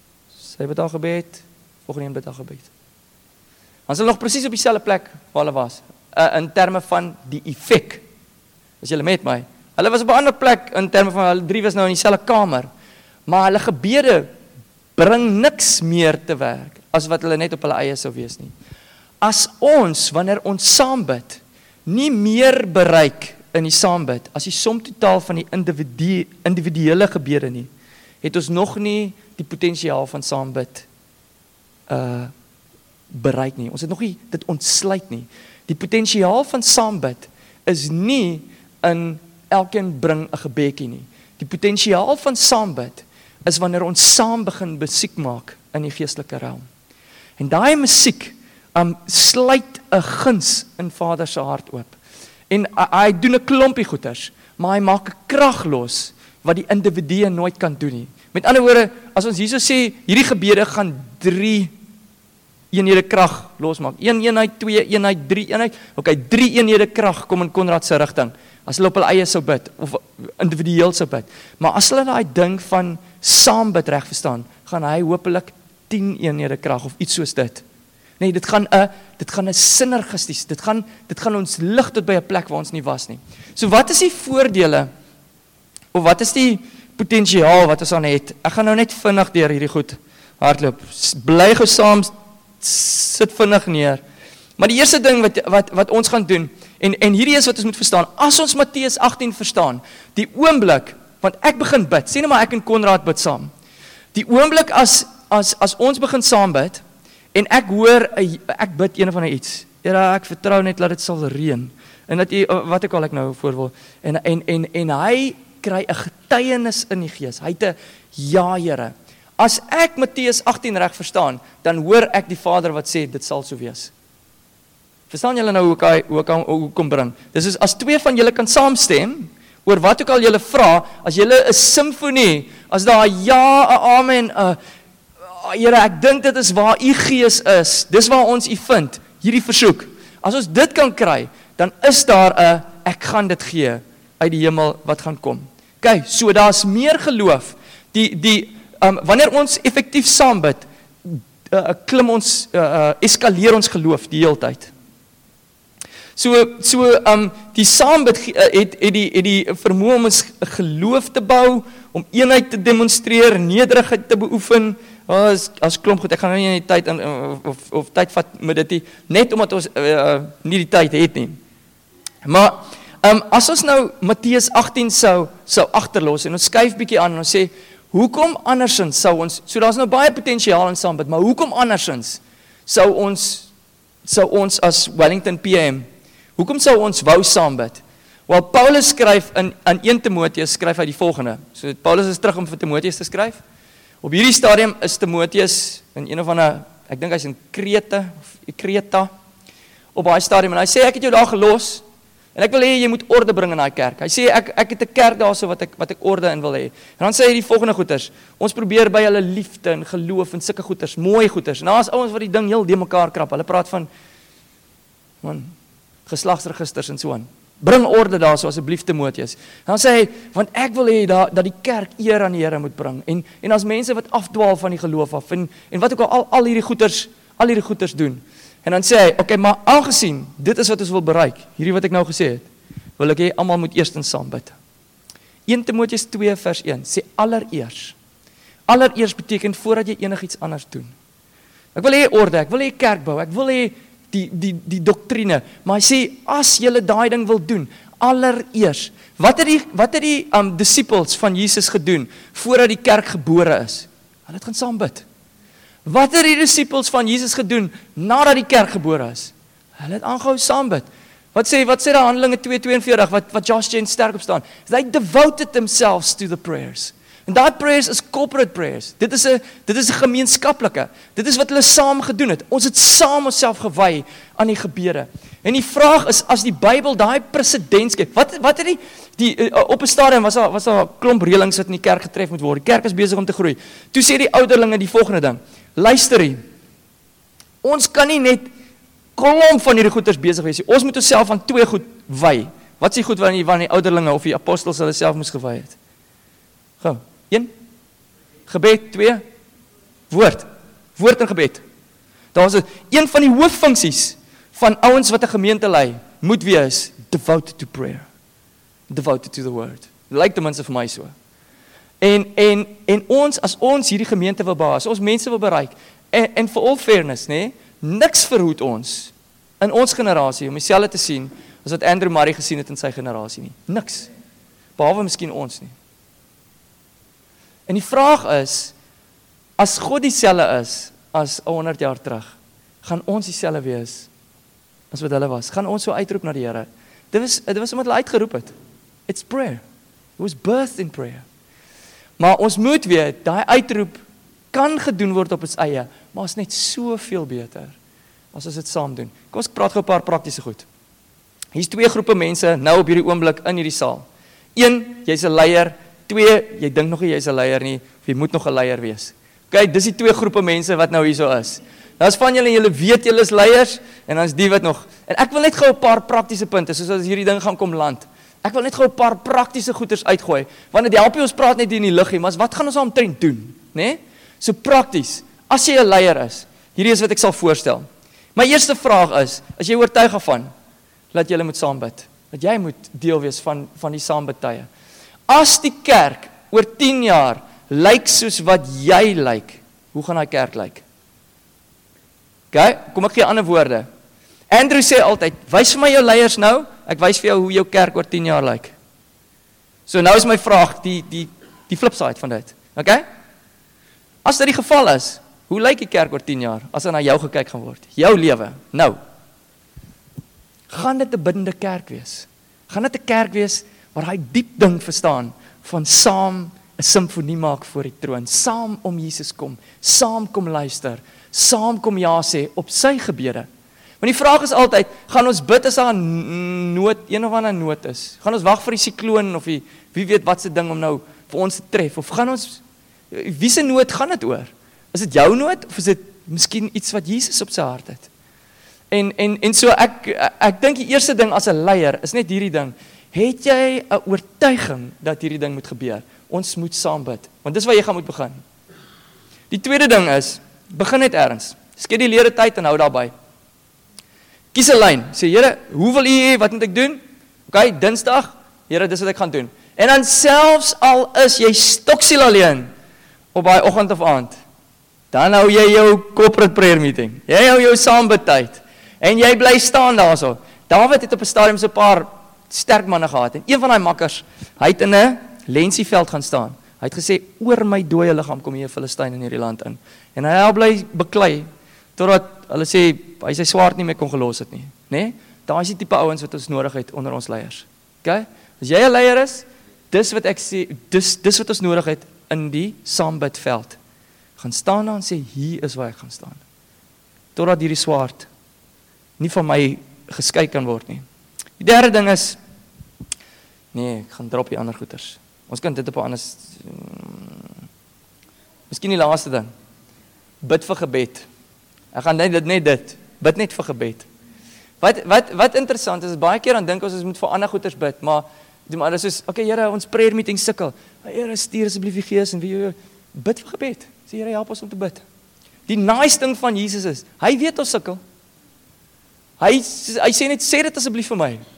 volgende een bid haar gebed. Dan is hulle nog presies op dieselfde plek waar hulle was, in terme van die effek. As julle met my, hulle was op 'n ander plek, in terme van hulle 3 was nou in dieselfde kamer, maar hulle gebede bring niks meer te werk, as wat hulle net op hulle eie sou wees nie. As ons, wanneer ons saambid, nie meer bereik in die saambid, as die som totaal van die individuele gebede nie, het ons nog nie die potensiaal van saambid bereik nie. Ons het nog nie dit ontsluit nie. Die potensiaal van saambid is nie in elkeen bring 'n gebedjie nie. Die potensiaal van saambid is wanneer ons saam begin musiek maak in die geestelike realm. En daai musiek sluit 'n guns in Vader se hart oop. En hy doen 'n klompie goeters, maar hy maak 'n krag los wat die individu nooit kan doen nie. Met ander woorde, as ons hierso sê, hierdie gebede gaan 3 eenhede krag losmaak. 1 eenheid, 2 eenheid, 3 eenheid. Okay, 3 eenhede krag kom in Konrad se rigting. As hulle op hulle eie sou bid of individueel sou bid. Maar as hulle daai ding van saam bid reg verstaan, gaan hy hopelik 10 eenhede krag of iets soos dit. Nee, dit gaan 'n sinergisties. Dit gaan ons lig tot by 'n plek waar ons nie was nie. So wat is die voordele of wat is die potensiaal wat ons aan het? Ek gaan nou net vinnig deur hierdie goed hardloop. Bly gou saam, sit vinnig neer. Maar die eerste ding wat ons gaan doen en hierdie is wat ons moet verstaan. As ons Matteus 18 verstaan, die oomblik want ek begin bid. Sê net maar ek en Konrad bid saam. Die oomblik as ons begin saam bid en ek hoor ek bid een van iets. Here, ek vertrou net dat dit sal reën. En dat wat ek al ek nou voorwil en hy kry 'n getuienis in die gees. Hy het 'n ja, Here. As ek Matteus 18 reg verstaan, dan hoor ek die Vader wat sê dit sal so wees. Verstaan julle nou hoe ek kom bring? Dis is as twee van julle kan saamstem oor wat ook al julle vra, as julle 'n simfonie, as daar ja, 'n amen, Here, ek dink dit is waar u gees is. Dis waar ons u vind, hierdie versoek. As ons dit kan kry, dan is daar 'n ek gaan dit gee uit die hemel wat gaan kom. Okay, so daar's meer geloof. Wanneer ons effektief saam bid, klim ons eskaleer ons geloof die hele tyd. Die saambid het die vermoë om ons geloof te bou, om eenheid te demonstreer, nederigheid te beoefen. As klomp goed, ek gaan nou nie die tyd of tyd vat met dit net omdat ons nie die tyd het nie. Maar as ons nou Matteus 18 sou agterlos en ons skuif bietjie aan en ons sê hoekom andersins sou ons, so daar's nou baie potensiaal in saambid, maar hoekom andersins sou ons as Wellington PM, hoekom sou ons wou saambid? Wel, Paulus skryf in 1 Timoteus, skryf hy die volgende. So Paulus is terug om vir Timoteus te skryf. Op hierdie stadium is Timoteus in een of ander, ek dink hy's in Kreta, op daai stadium, en hy sê, ek het jou daar gelos, en ek wil hê, jy moet orde bring in daai kerk. Hy sê, ek het 'n kerk daarso wat ek orde in wil hê. En dan sê hy die volgende goeters, ons probeer by hulle liefde en geloof en sulke goeters, mooi goeters. En daar is ouens wat die ding heel de mekaar krap, hulle praat van, geslagsregisters en so aan. Bring orde daar so asseblief Timoteus. En dan sê hy, want ek wil hê dat die kerk eer aan die Here moet bring. En as mense wat afdwaal van die geloof af, en wat ook al hierdie goeters doen. En dan sê hy, okay, maar aangesien, dit is wat ons wil bereik, hierdie wat ek nou gesê het, wil ek hê, almal moet eerstens saam bid. 1 Timoteus 2 vers 1, sê allereers. Allereers beteken voordat jy enigiets anders doen. Ek wil hê orde, ek wil hê kerkbou, ek wil hê die doktrine, maar hy sê, as julle daai ding wil doen, allereers, wat het die disciples van Jesus gedoen, voordat die kerk gebore is? Hulle het gaan saam bid. Wat het die disciples van Jesus gedoen, nadat die kerk gebore is? Hulle het aangehou saam bid. Wat sê daar Handelinge 2:42, wat Josh Jane sterk op staan? They devoted themselves to the prayers. En daai prayers is corporate prayers. Dit is 'n gemeenskaplike. Dit is wat hulle saam gedoen het. Ons het saam onsself gewy aan die gebede. En die vraag is, as die Bybel daai presedens skep, wat het die op 'n stadium was daar 'n klomp reëlings wat in die kerk getref moet word. Die kerk is besig om te groei. Toe sê die ouderlinge die volgende ding. Luister hier. Ons kan nie net klomp van hierdie goeders besig wees nie. Ons moet onsself aan twee goed wy. Wat is die goed waarin die ouderlinge of die apostels hulle self moes gewy het? Gou. 1, gebed, 2, woord en gebed. Daar is een van die hooffunksies van ouens wat 'n gemeente lei, moet wees, devoted to prayer, devoted to the word. Lyk ten minste vir my so. En ons, as ons hierdie gemeente wil bou, as ons mense wil bereik, en for all fairness, niks verhoed ons, in ons generasie, om dieselfde te sien, as wat Andrew Murray gesien het in sy generasie nie. Niks. Behalwe miskien ons nie. En die vraag is, as God dieselfde is as 100 jaar terug, gaan ons dieselfde wees as wat hulle was? Gaan ons so uitroep na die Here? Dit was omdat hulle uitgeroep het. It's prayer. It was birthed in prayer. Maar ons moet weet, daai uitroep kan gedoen word op ons eie, maar is net soveel beter as ons dit saam doen. Kom ons praat gou 'n paar praktiese goed. Hier's twee groepe mense nou op hierdie oomblik in hierdie saal. 1, jy's 'n leier. 2, jy dink nog nie jy's 'n leier nie, of jy moet nog 'n leier wees. Okay, dis die twee groepe mense wat nou hierso is. Nou is van julle weet julle is leiers, en dan is die wat nog. En ek wil net gou 'n paar praktiese punte, soos as hierdie ding gaan kom land. Ek wil net gou 'n paar praktiese goeders uitgooi, want dit help nie ons praat net hier in die lug nie, maar wat gaan ons omtrent doen, né? So prakties, as jy 'n leier is, hierdie is wat ek sal voorstel. My eerste vraag is, as jy oortuig daarvan, dat jy moet saam bid, dat jy moet deel wees van die saambidtye. As die kerk oor 10 jaar lyk soos wat jy lyk, hoe gaan daai kerk lyk? Okay, kom ek gee ander woorde. Andrew sê altyd, wys vir my jou leiers nou, ek wys vir jou hoe jou kerk oor 10 jaar lyk. So nou is my vraag, die flip side van dit. Okay? As dit die geval is, hoe lyk die kerk oor 10 jaar, as er na jou gekyk gaan word? Jou lewe, nou. Gaan dit 'n bindende kerk wees? Gaan dit 'n kerk wees, waar hy diep ding verstaan, van saam 'n simfonie maak voor die troon, saam om Jesus kom, saam kom luister, saam kom ja sê, op sy gebede. Want die vraag is altyd, gaan ons bid as daar 'n nood, een of ander nood is? Gaan ons wag vir die sikloon, of wie weet wat se ding om nou vir ons te tref? Of gaan ons, wie se nood gaan dit oor? Is dit jou nood, of is dit miskien iets wat Jesus op sy hart het? En so ek dink die eerste ding as 'n leier, is net hierdie ding, het jy 'n oortuiging, dat hierdie ding moet gebeur? Ons moet saam bid, want dis waar jy gaan moet begin. Die tweede ding is, begin net ergens, skeduleer tyd en hou daarby. Kies 'n lyn, sê Here, hoe wil U hê, wat moet ek doen? Okay, Dinsdag, Here, dis wat ek gaan doen. En dan selfs al is jy stoksiel alleen, op daai oggend of aand, dan hou jy jou corporate prayer meeting, jy hou jou saambidtyd, en jy bly staan daarso. Dawid het op 'n stadium so 'n paar sterk manne gehad, en een van daai makkers, hy het in 'n lensieveld gaan staan. Hy het gesê, oor my dooie liggaam kom hier 'n Filistyn in hierdie land in. En hy bly beklei, totdat hulle sê, hy sy swaard nie meer kon gelos het nie. Nee? Daar is die tipe ouens wat ons nodig het onder ons leiers. Okay? As jy 'n leier is, dis wat ek sê, dis wat ons nodig het in die saambidveld. Gaan staan daar en sê, hier is waar ek gaan staan. Totdat hierdie swaard nie van my geskei kan word nie. Die derde ding is, nee, ek gaan drop die ander goeters. Ons kan dit op 'n ander, miskien die laaste ding, bid vir gebed. Ek gaan net dit, bid net vir gebed. Wat interessant is, baie keer dan dink ons moet vir ander goeters bid, maar dit is soos, okay Here, ons prayer meeting sukkel. Here, stuur asseblief die Gees en bid vir gebed. Sê Here, help ons om te bid. Die nice ding van Jesus is, hy weet ons sukkel. Hy sê net, sê dit asseblief vir my.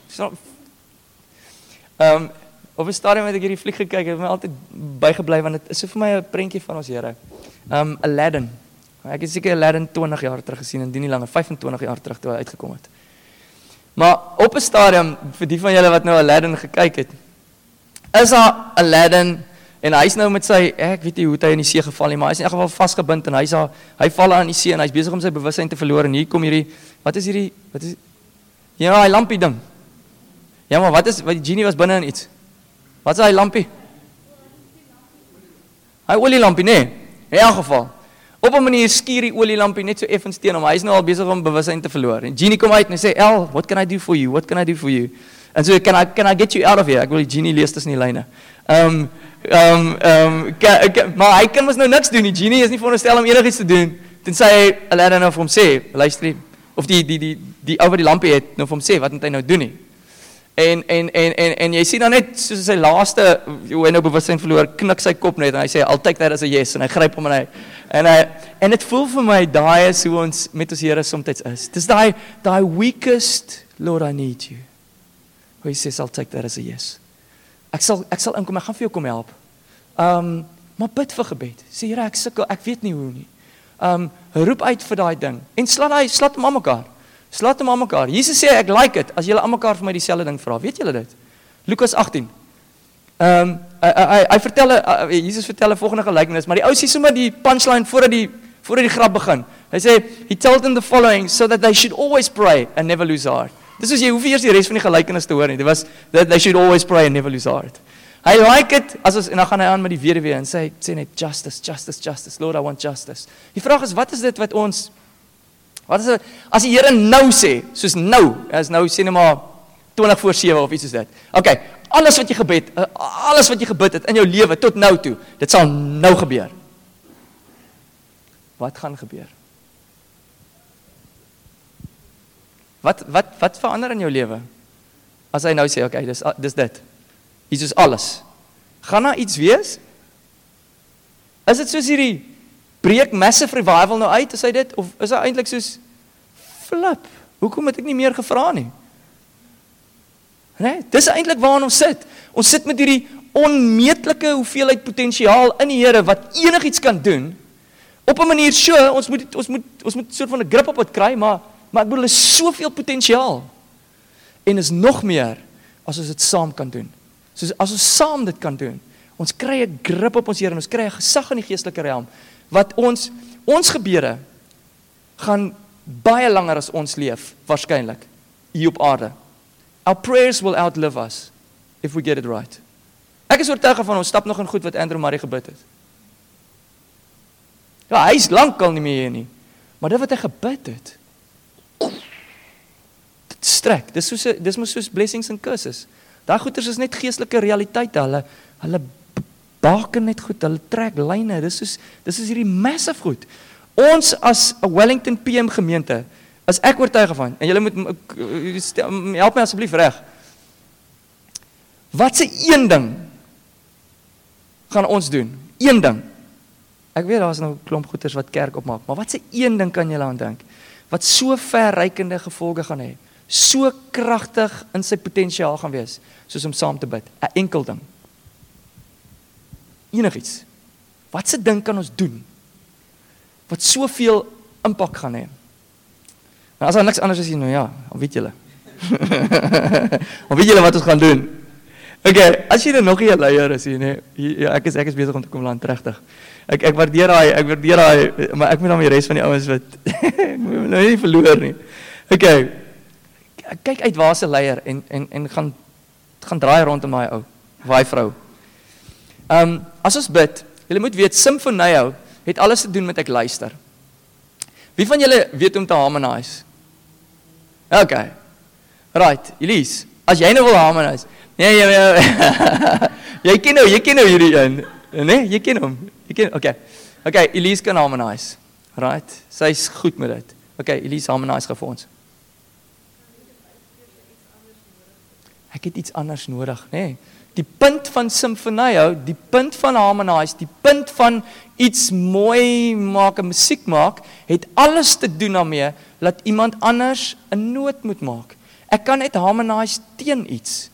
Op 'n stadium het ek hierdie fliek gekyk, het my altyd bygebly, want dit is so vir my 'n prentjie van ons Here. Aladdin. Ek het seker Aladdin 20 jaar terug gesien, en die nie langer, 25 jaar terug toe hy uitgekom het. Maar op 'n stadium, vir die van julle wat nou Aladdin gekyk het, is daar Aladdin, en hy's nou met sy, ek weet nie hoe het hy in die see geval nie, maar hy's in elk geval vasgebind, en hy val aan die see, en hy's besig om sy bewussyn te verloor, en hier kom hierdie, wat is, ja, hy lampie ding. Ja, maar wat die genie was binne in iets? Wat is hy lampie? Hy olielampie, nee, in elk geval. Op 'n manier skuur die olielampie net so effens teen hom, hy is nou al besig om bewussyn te verloor. En genie kom uit en hy sê, El, what can I do for you? What can I do for you? En so, can I get you out of here? Ek wil die genie lees tussen die lyne. Maar hy kan mos nou niks doen, die genie is nie veronderstel om enigiets te doen, tensy hy Aladdin nou vir hom sê, luister, of die ou wat die lampie het, nou vir hom sê, wat moet hy nou doen nie? En jy sien dan net, soos sy laaste, hoe hy nou bewussyn verloor, knik sy kop net, en hy sê, I'll take that as a yes, en hy gryp hom en dit voel vir my, daai is hoe ons met ons Here soms is. Dis daai weakest, Lord, I need you. Hoe hy sê, I'll take that as a yes. Ek sal inkom, ek gaan vir jou kom help. Maar bid vir gebed. Sê, Here, ek sukkel, ek weet nie hoe nie. Roep uit vir daai ding, en slaat hom aan mekaar. Slaat hom aan mekaar. Jesus sê, ek like it, as julle aan mekaar vir my dieselfde ding vra. Weet julle dit? Lukas 18. Jesus vertel 'n volgende gelykenis, maar die ou sê sommer die punchline voordat die grap begin. Hy sê, he told them the following, so that they should always pray and never lose heart. Dis soos jy hoef eers die res van die gelykenis te hoor nie. Dit was, that they should always pray and never lose heart. Hy like it, en dan gaan hy aan met die weduwee, en sê net, justice, justice, justice, Lord, I want justice. Die vraag is, wat is dit wat ons, as die Here nou sê, soos nou, as nou sê nou maar 20 voor 7 of iets soos dit. Okay, alles wat jy gebid het in jou lewe tot nou toe, dit sal nou gebeur. Wat gaan gebeur? Wat verander in jou lewe? As hy nou sê, okay, dis dit. Hier is alles. Gaan daar iets wees? Is dit soos hierdie breek massive revival nou uit, is hy dit? Of is hy eintlik soos flip? Hoekom het ek nie meer gevra nie? Nee, dis eintlik waaraan ons sit. Ons sit met hierdie onmeetlike hoeveelheid potensiaal in die Here wat enigiets kan doen. Op 'n manier so, ons moet soort van 'n grip op dit kry, maar ek bedoel is soveel potensiaal. En is nog meer as ons dit saam kan doen. Soos as ons saam dit kan doen. Ons kry 'n grip op ons Here en ons kry 'n gesag in die geestelike realm wat ons gebede gaan baie langer as ons leef, waarskynlik hier op aarde. Our prayers will outlive us if we get it right. Ek is oortuig van ons stap nog in goed wat Andrew Murray gebid het. Ja, hy is lankal nie meer hier nie. Maar dit wat hy gebid het, dit strek. Dis mos soos blessings and curses. Daai goeters is net geestelike realiteite. Hulle baken net goed, hulle trek lyne. Dis is hierdie massive goed. Ons as 'n Wellington PM gemeente, as ek oortuig van, en julle moet help my asseblief reg. Wat se een ding gaan ons doen? Een ding. Ek weet daar is nou 'n klomp goeters wat kerk opmaak, maar wat se een ding kan julle aan dink wat so verrykende gevolge gaan hê? So kragtig in sy potensiaal gaan wees, soos om saam te bid. 'n Enkel ding. Enigiets. Wat se ding kan ons doen wat soveel impak gaan hê? Nou as daar niks anders is hier, nou ja, dan weet julle. Dan weet julle wat ons gaan doen. Okay, as jy nog nie 'n leier is hier, nee, ja, ek is besig om te kom land regtig. Ek waardeer daai, maar ek moet dan die res van die ouens wat ek moet nou nie verloor nie. Okay. Kyk uit waar se leier en gaan draai rondom daai ou, daai vrou. As ons bid, julle moet weet Symphoneo het alles te doen met ek luister. Wie van julle weet om te harmonize? Okay. Right, Elise, as jy nou wil harmonize. Nee, jy ken nou hierdie een. Nee, jy ken hom. Okay, Elise kan harmonize. Right? Sy's goed met dit. Okay, Elise harmonize vir ons. Ek het iets anders nodig, nee. Die punt van Symphoneo, die punt van harmonize, die punt van iets mooi maak en musiek maak, het alles te doen daarmee dat iemand anders 'n noot moet maak. Ek kan net harmonize teen iets.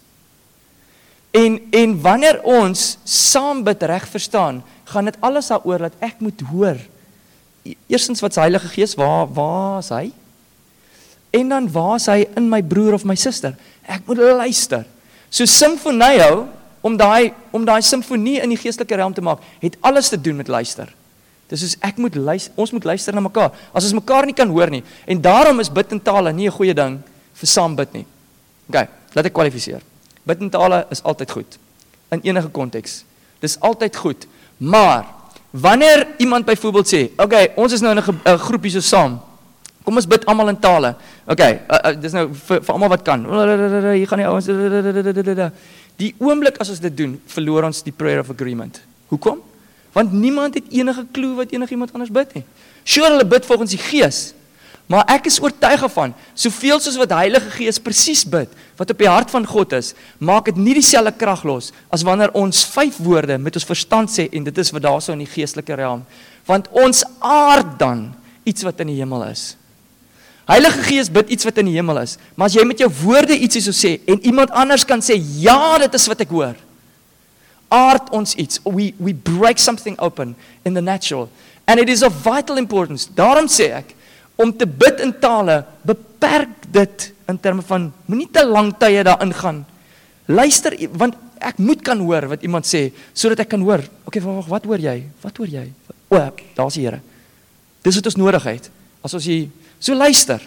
En wanneer ons saam bid reg verstaan, gaan dit alles daaroor dat ek moet hoor. Eerstens wat se Heilige Gees, waar is hy? En dan waar is hy in my broer of my suster? Ek moet luister. So Symphoneo, om daai simfonie in die geestelike realm te maak, het alles te doen met luister. Dis soos ons moet luister na mekaar. As ons mekaar nie kan hoor nie. En daarom is bid in tale nie 'n goeie ding vir saam bid nie. Okay, laat ek kwalifiseer. Bid in tale is altyd goed. In enige konteks. Dis altyd goed. Maar wanneer iemand byvoorbeeld sê, okay, ons is nou in 'n groepie so saam. Kom ons bid almal in tale. Okay, dis nou vir almal wat kan. Hier gaan die ouens. Die oomblik as ons dit doen, verloor ons die prayer of agreement. Hoekom? Want niemand het enige klou wat enigiemand anders bid nie. Sure, hulle bid volgens die Gees. Maar ek is oortuig van, soveel soos wat Heilige Gees presies bid, wat op die hart van God is, maak dit nie dieselfde krag los, as wanneer ons 5 woorde met ons verstand sê, en dit is wat daar so in die geestelike realm. Want ons aard dan iets wat in die hemel is. Heilige Gees bid iets wat in die hemel is, maar as jy met jou woorde ietsie so sê, en iemand anders kan sê, ja, dit is wat ek hoor, aard ons iets, we break something open in the natural, and it is of vital importance. Daarom sê ek, om te bid in tale, beperk dit in terme van, moenie te lang tye daarin gaan. Luister, want ek moet kan hoor wat iemand sê, sodat ek kan hoor, okay, wat hoor jy? Wat hoor jy? O, daar is die Here. Dis wat ons nodig het. As ons hier, so luister.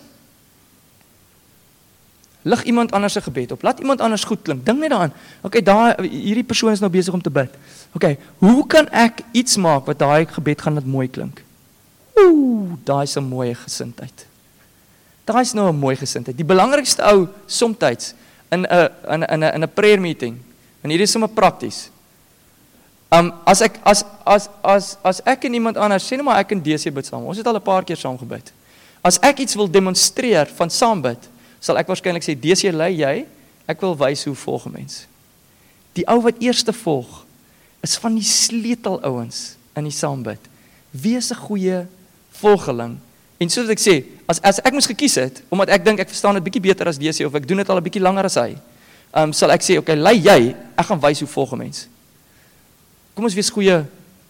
Lig iemand anders se gebed op. Laat iemand anders goed klink. Dink net daaraan. Okay, hierdie persoon is nou besig om te bid. Okay, hoe kan ek iets maak wat daai gebed gaan net mooi klink? Daai is 'n mooi gesindheid. Daai is nou 'n mooi gesindheid. Die belangrikste ou somtyds in 'n prayer meeting. En hierdie is sommer prakties. As ek en iemand anders, sê nou maar ek en DC bid saam. Ons het al 'n paar keer saam gebid. As ek iets wil demonstreer van saam bid, sal ek waarskynlik sê, DC lei jy, ek wil wys hoe volg 'n mens. Die ou wat eerste volg, is van die sleutelouens in die saambid. Wees 'n goeie volgeling. En soos ek sê, as ek moes gekies het, omdat ek dink ek verstaan dit bietjie beter as DC, of ek doen dit al 'n bietjie langer as hy, sal ek sê, okay, lei jy, ek gaan wys hoe volg 'n mens. Kom ons wees goeie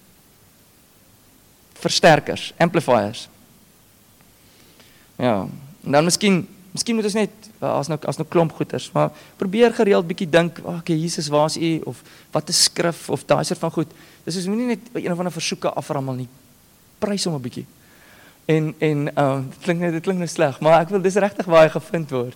versterkers, amplifiers. Ja, en dan miskien moet ons net, as nou klomp goeters, maar probeer gereeld bietjie dink, okay, Jesus, waar is U, of wat is skrif, of daai soort van goed. Dis is moenie net een of ander versoeke aframmel nie. Prys hom 'n bietjie. En dit klink nou sleg, maar ek wil dis regtig waar hy gevind word.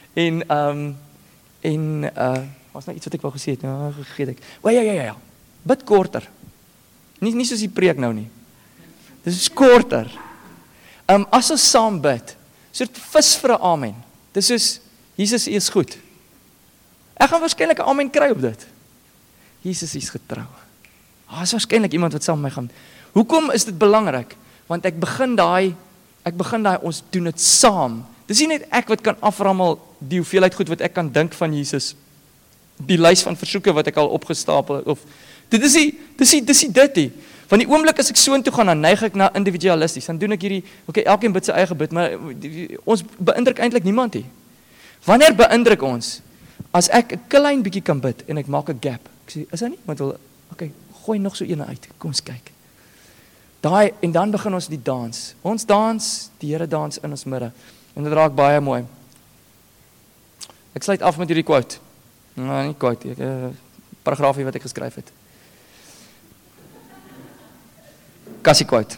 Was nou iets wat ek wou gesê het, nou vergeet ek. Ja. Bid korter. Nie soos die preek nou nie. Dis is korter. As ons saam bid, soort vis vir 'n amen. Dis soos, Jesus, U is goed. Ek gaan waarskynlik 'n amen kry op dit. Jesus is getrou. Is waarskynlik iemand wat saam met my gaan. Hoekom is dit belangrik? Want ek begin daai, ons doen dit saam. Dis nie net ek wat kan aframmel die hoeveelheid goed wat ek kan dink van Jesus. Die lys van versoeke wat ek al opgestapel het, of dit is nie. Van die oomblik as ek soontoe gaan, dan neig ek na individualisties. Dan doen ek hierdie, okay, elkeen bid sy eie gebed, maar ons beïndruk eintlik niemand nie. Wanneer beïndruk ons? As ek 'n klein bietjie kan bid en ek maak 'n gap. Ek sê, is daar nie? Want okay, gooi nog so een uit. Kom ons kyk. Daai en dan begin ons die dans. Ons dans, die Here dans in ons midde. En dit raak baie mooi. Ek sluit af met hierdie quote. Nou, nie quote, paragraafie wat ek geskryf het. Cassie quote.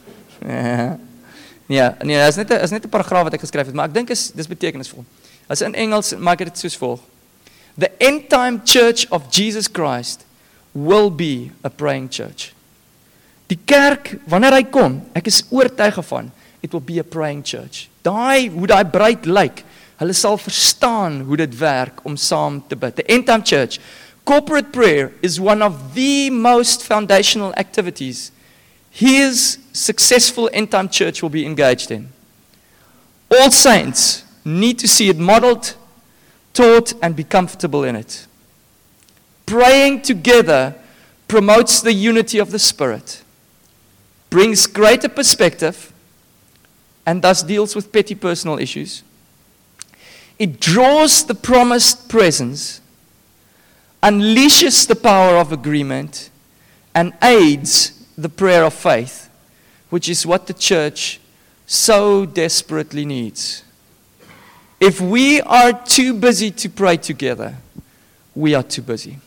Ja, nee, is net 'n paragraaf wat ek geskryf het, maar ek dink dis betekenisvol. As in Engels maak ek dit soos volg. The end time church of Jesus Christ will be a praying church. Die kerk, wanneer hy kom, ek is oortuig van, it will be a praying church. Hoe daai bruid lyk, hulle sal verstaan hoe dit werk om saam te bid. The end time church, corporate prayer is one of the most foundational activities his successful end time church will be engaged in. All saints need to see it modeled, taught, and be comfortable in it. Praying together promotes the unity of the Spirit, brings greater perspective, and thus deals with petty personal issues. It draws the promised presence, unleashes the power of agreement, and aids the prayer of faith, which is what the church so desperately needs. If we are too busy to pray together, we are too busy.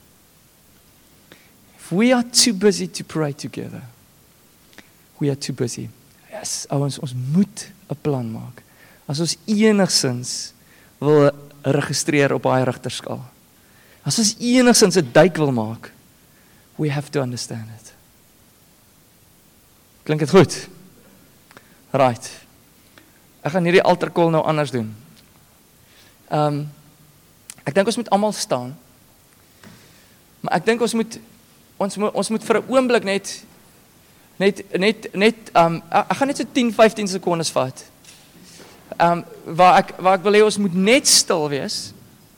If we are too busy to pray together, we are too busy. Yes, ons moet 'n plan maak. As ons enigsins wil registreer op daai rigterskaal. As ons enigsins 'n duik wil maak, we have to understand it. Klink dit goed? Right. Ek gaan hierdie altar call nou anders doen. Ek dink ons moet almal staan. Maar ek dink ons moet vir 'n oomblik net ek gaan net so 10-15 sekondes vat. Waar ek wil hê ons moet net stil wees.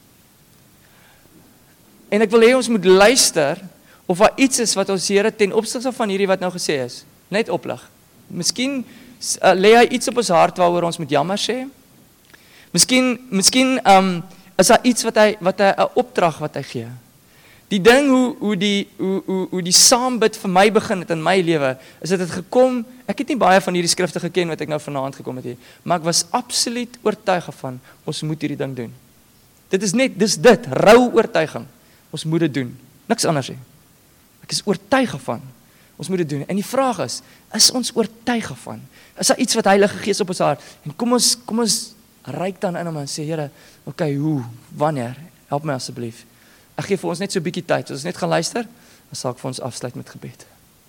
En ek wil hê ons moet luister of daar iets is wat ons Here ten opsigte van hierdie wat nou gesê is, net oplig. Miskien lê hy iets op ons hart waaroor ons moet jammer sê. Miskien is daar iets wat hy 'n opdrag wat hy gee. Die ding hoe die saambid vir my begin het in my lewe, is dit het gekom, ek het nie baie van hierdie skrifte geken wat ek nou vanaand gekom het hier, maar ek was absoluut oortuig van, ons moet hierdie ding doen. Dis dit, rou oortuiging. Ons moet dit doen. Niks anders nie. Ek is oortuig van, ons moet dit doen. En die vraag is ons oortuig van? Is daar iets wat Heilige Gees op ons hart? En kom ons reik dan in hom en sê, Here, okay, hoe, wanneer? Help my asseblief. Ek gee vir ons net so 'n bietjie tyd. As ons net gaan luister, dan sal ek vir ons afsluit met gebed.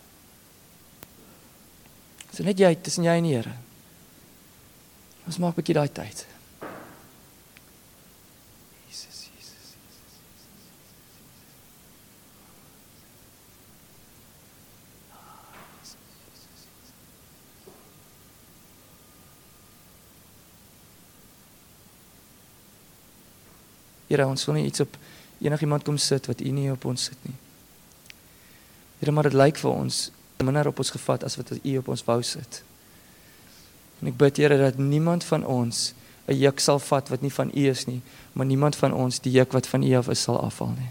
So net jy, tussen jy en die Here. Ons maak 'n bietjie daai tyd. Jesus. Here, ons wil nie iets op enigiemand kom sit wat U nie op ons sit nie. Here, maar dit lyk vir ons minder op ons gevat as wat U op ons wou sit. En ek bid, Here, dat niemand van ons 'n juk sal vat wat nie van U is nie, maar niemand van ons die juk wat van U af is sal afval nie.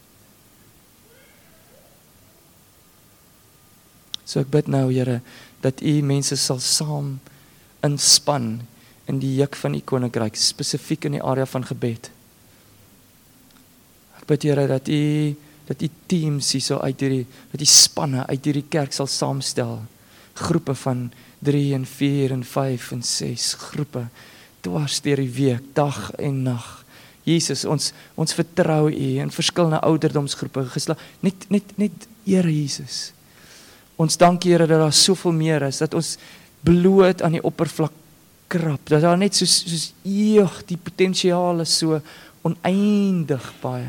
So ek bid nou, Here, dat U mense sal saam inspan in die juk van U koninkryk, spesifiek in die area van gebed. Ek bid, Here, dat U teams hierso uit dat U spanne uit hierdie kerk sal saamstel. Groepe van 3 en 4 en 5 en 6 groepe, dwars deur die week, dag en nag. Jesus, ons vertrou U in verskillende ouderdomsgroepe, net Here Jesus. Ons dank Here dat daar soveel meer is, dat ons bloot aan die oppervlak krap, dat daar net soos die potensiaal is so oneindig baie.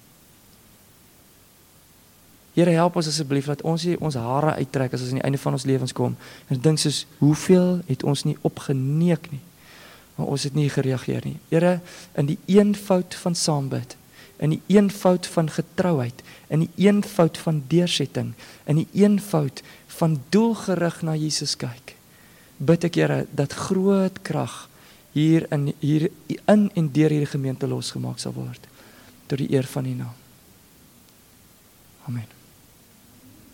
Here, help ons asseblief dat ons nie ons hare uittrek as ons aan die einde van ons lewens kom en dink soos, hoeveel het ons nie opgeneek nie, maar ons het nie gereageer nie. Here, in die eenvoud van saambid, in die eenvoud van getrouheid, in die eenvoud van deursetting, in die eenvoud van doelgerig na Jesus kyk, bid ek, Here, dat groot krag hier in en deur hierdie gemeente losgemaak sal word, tot die eer van U naam. Amen.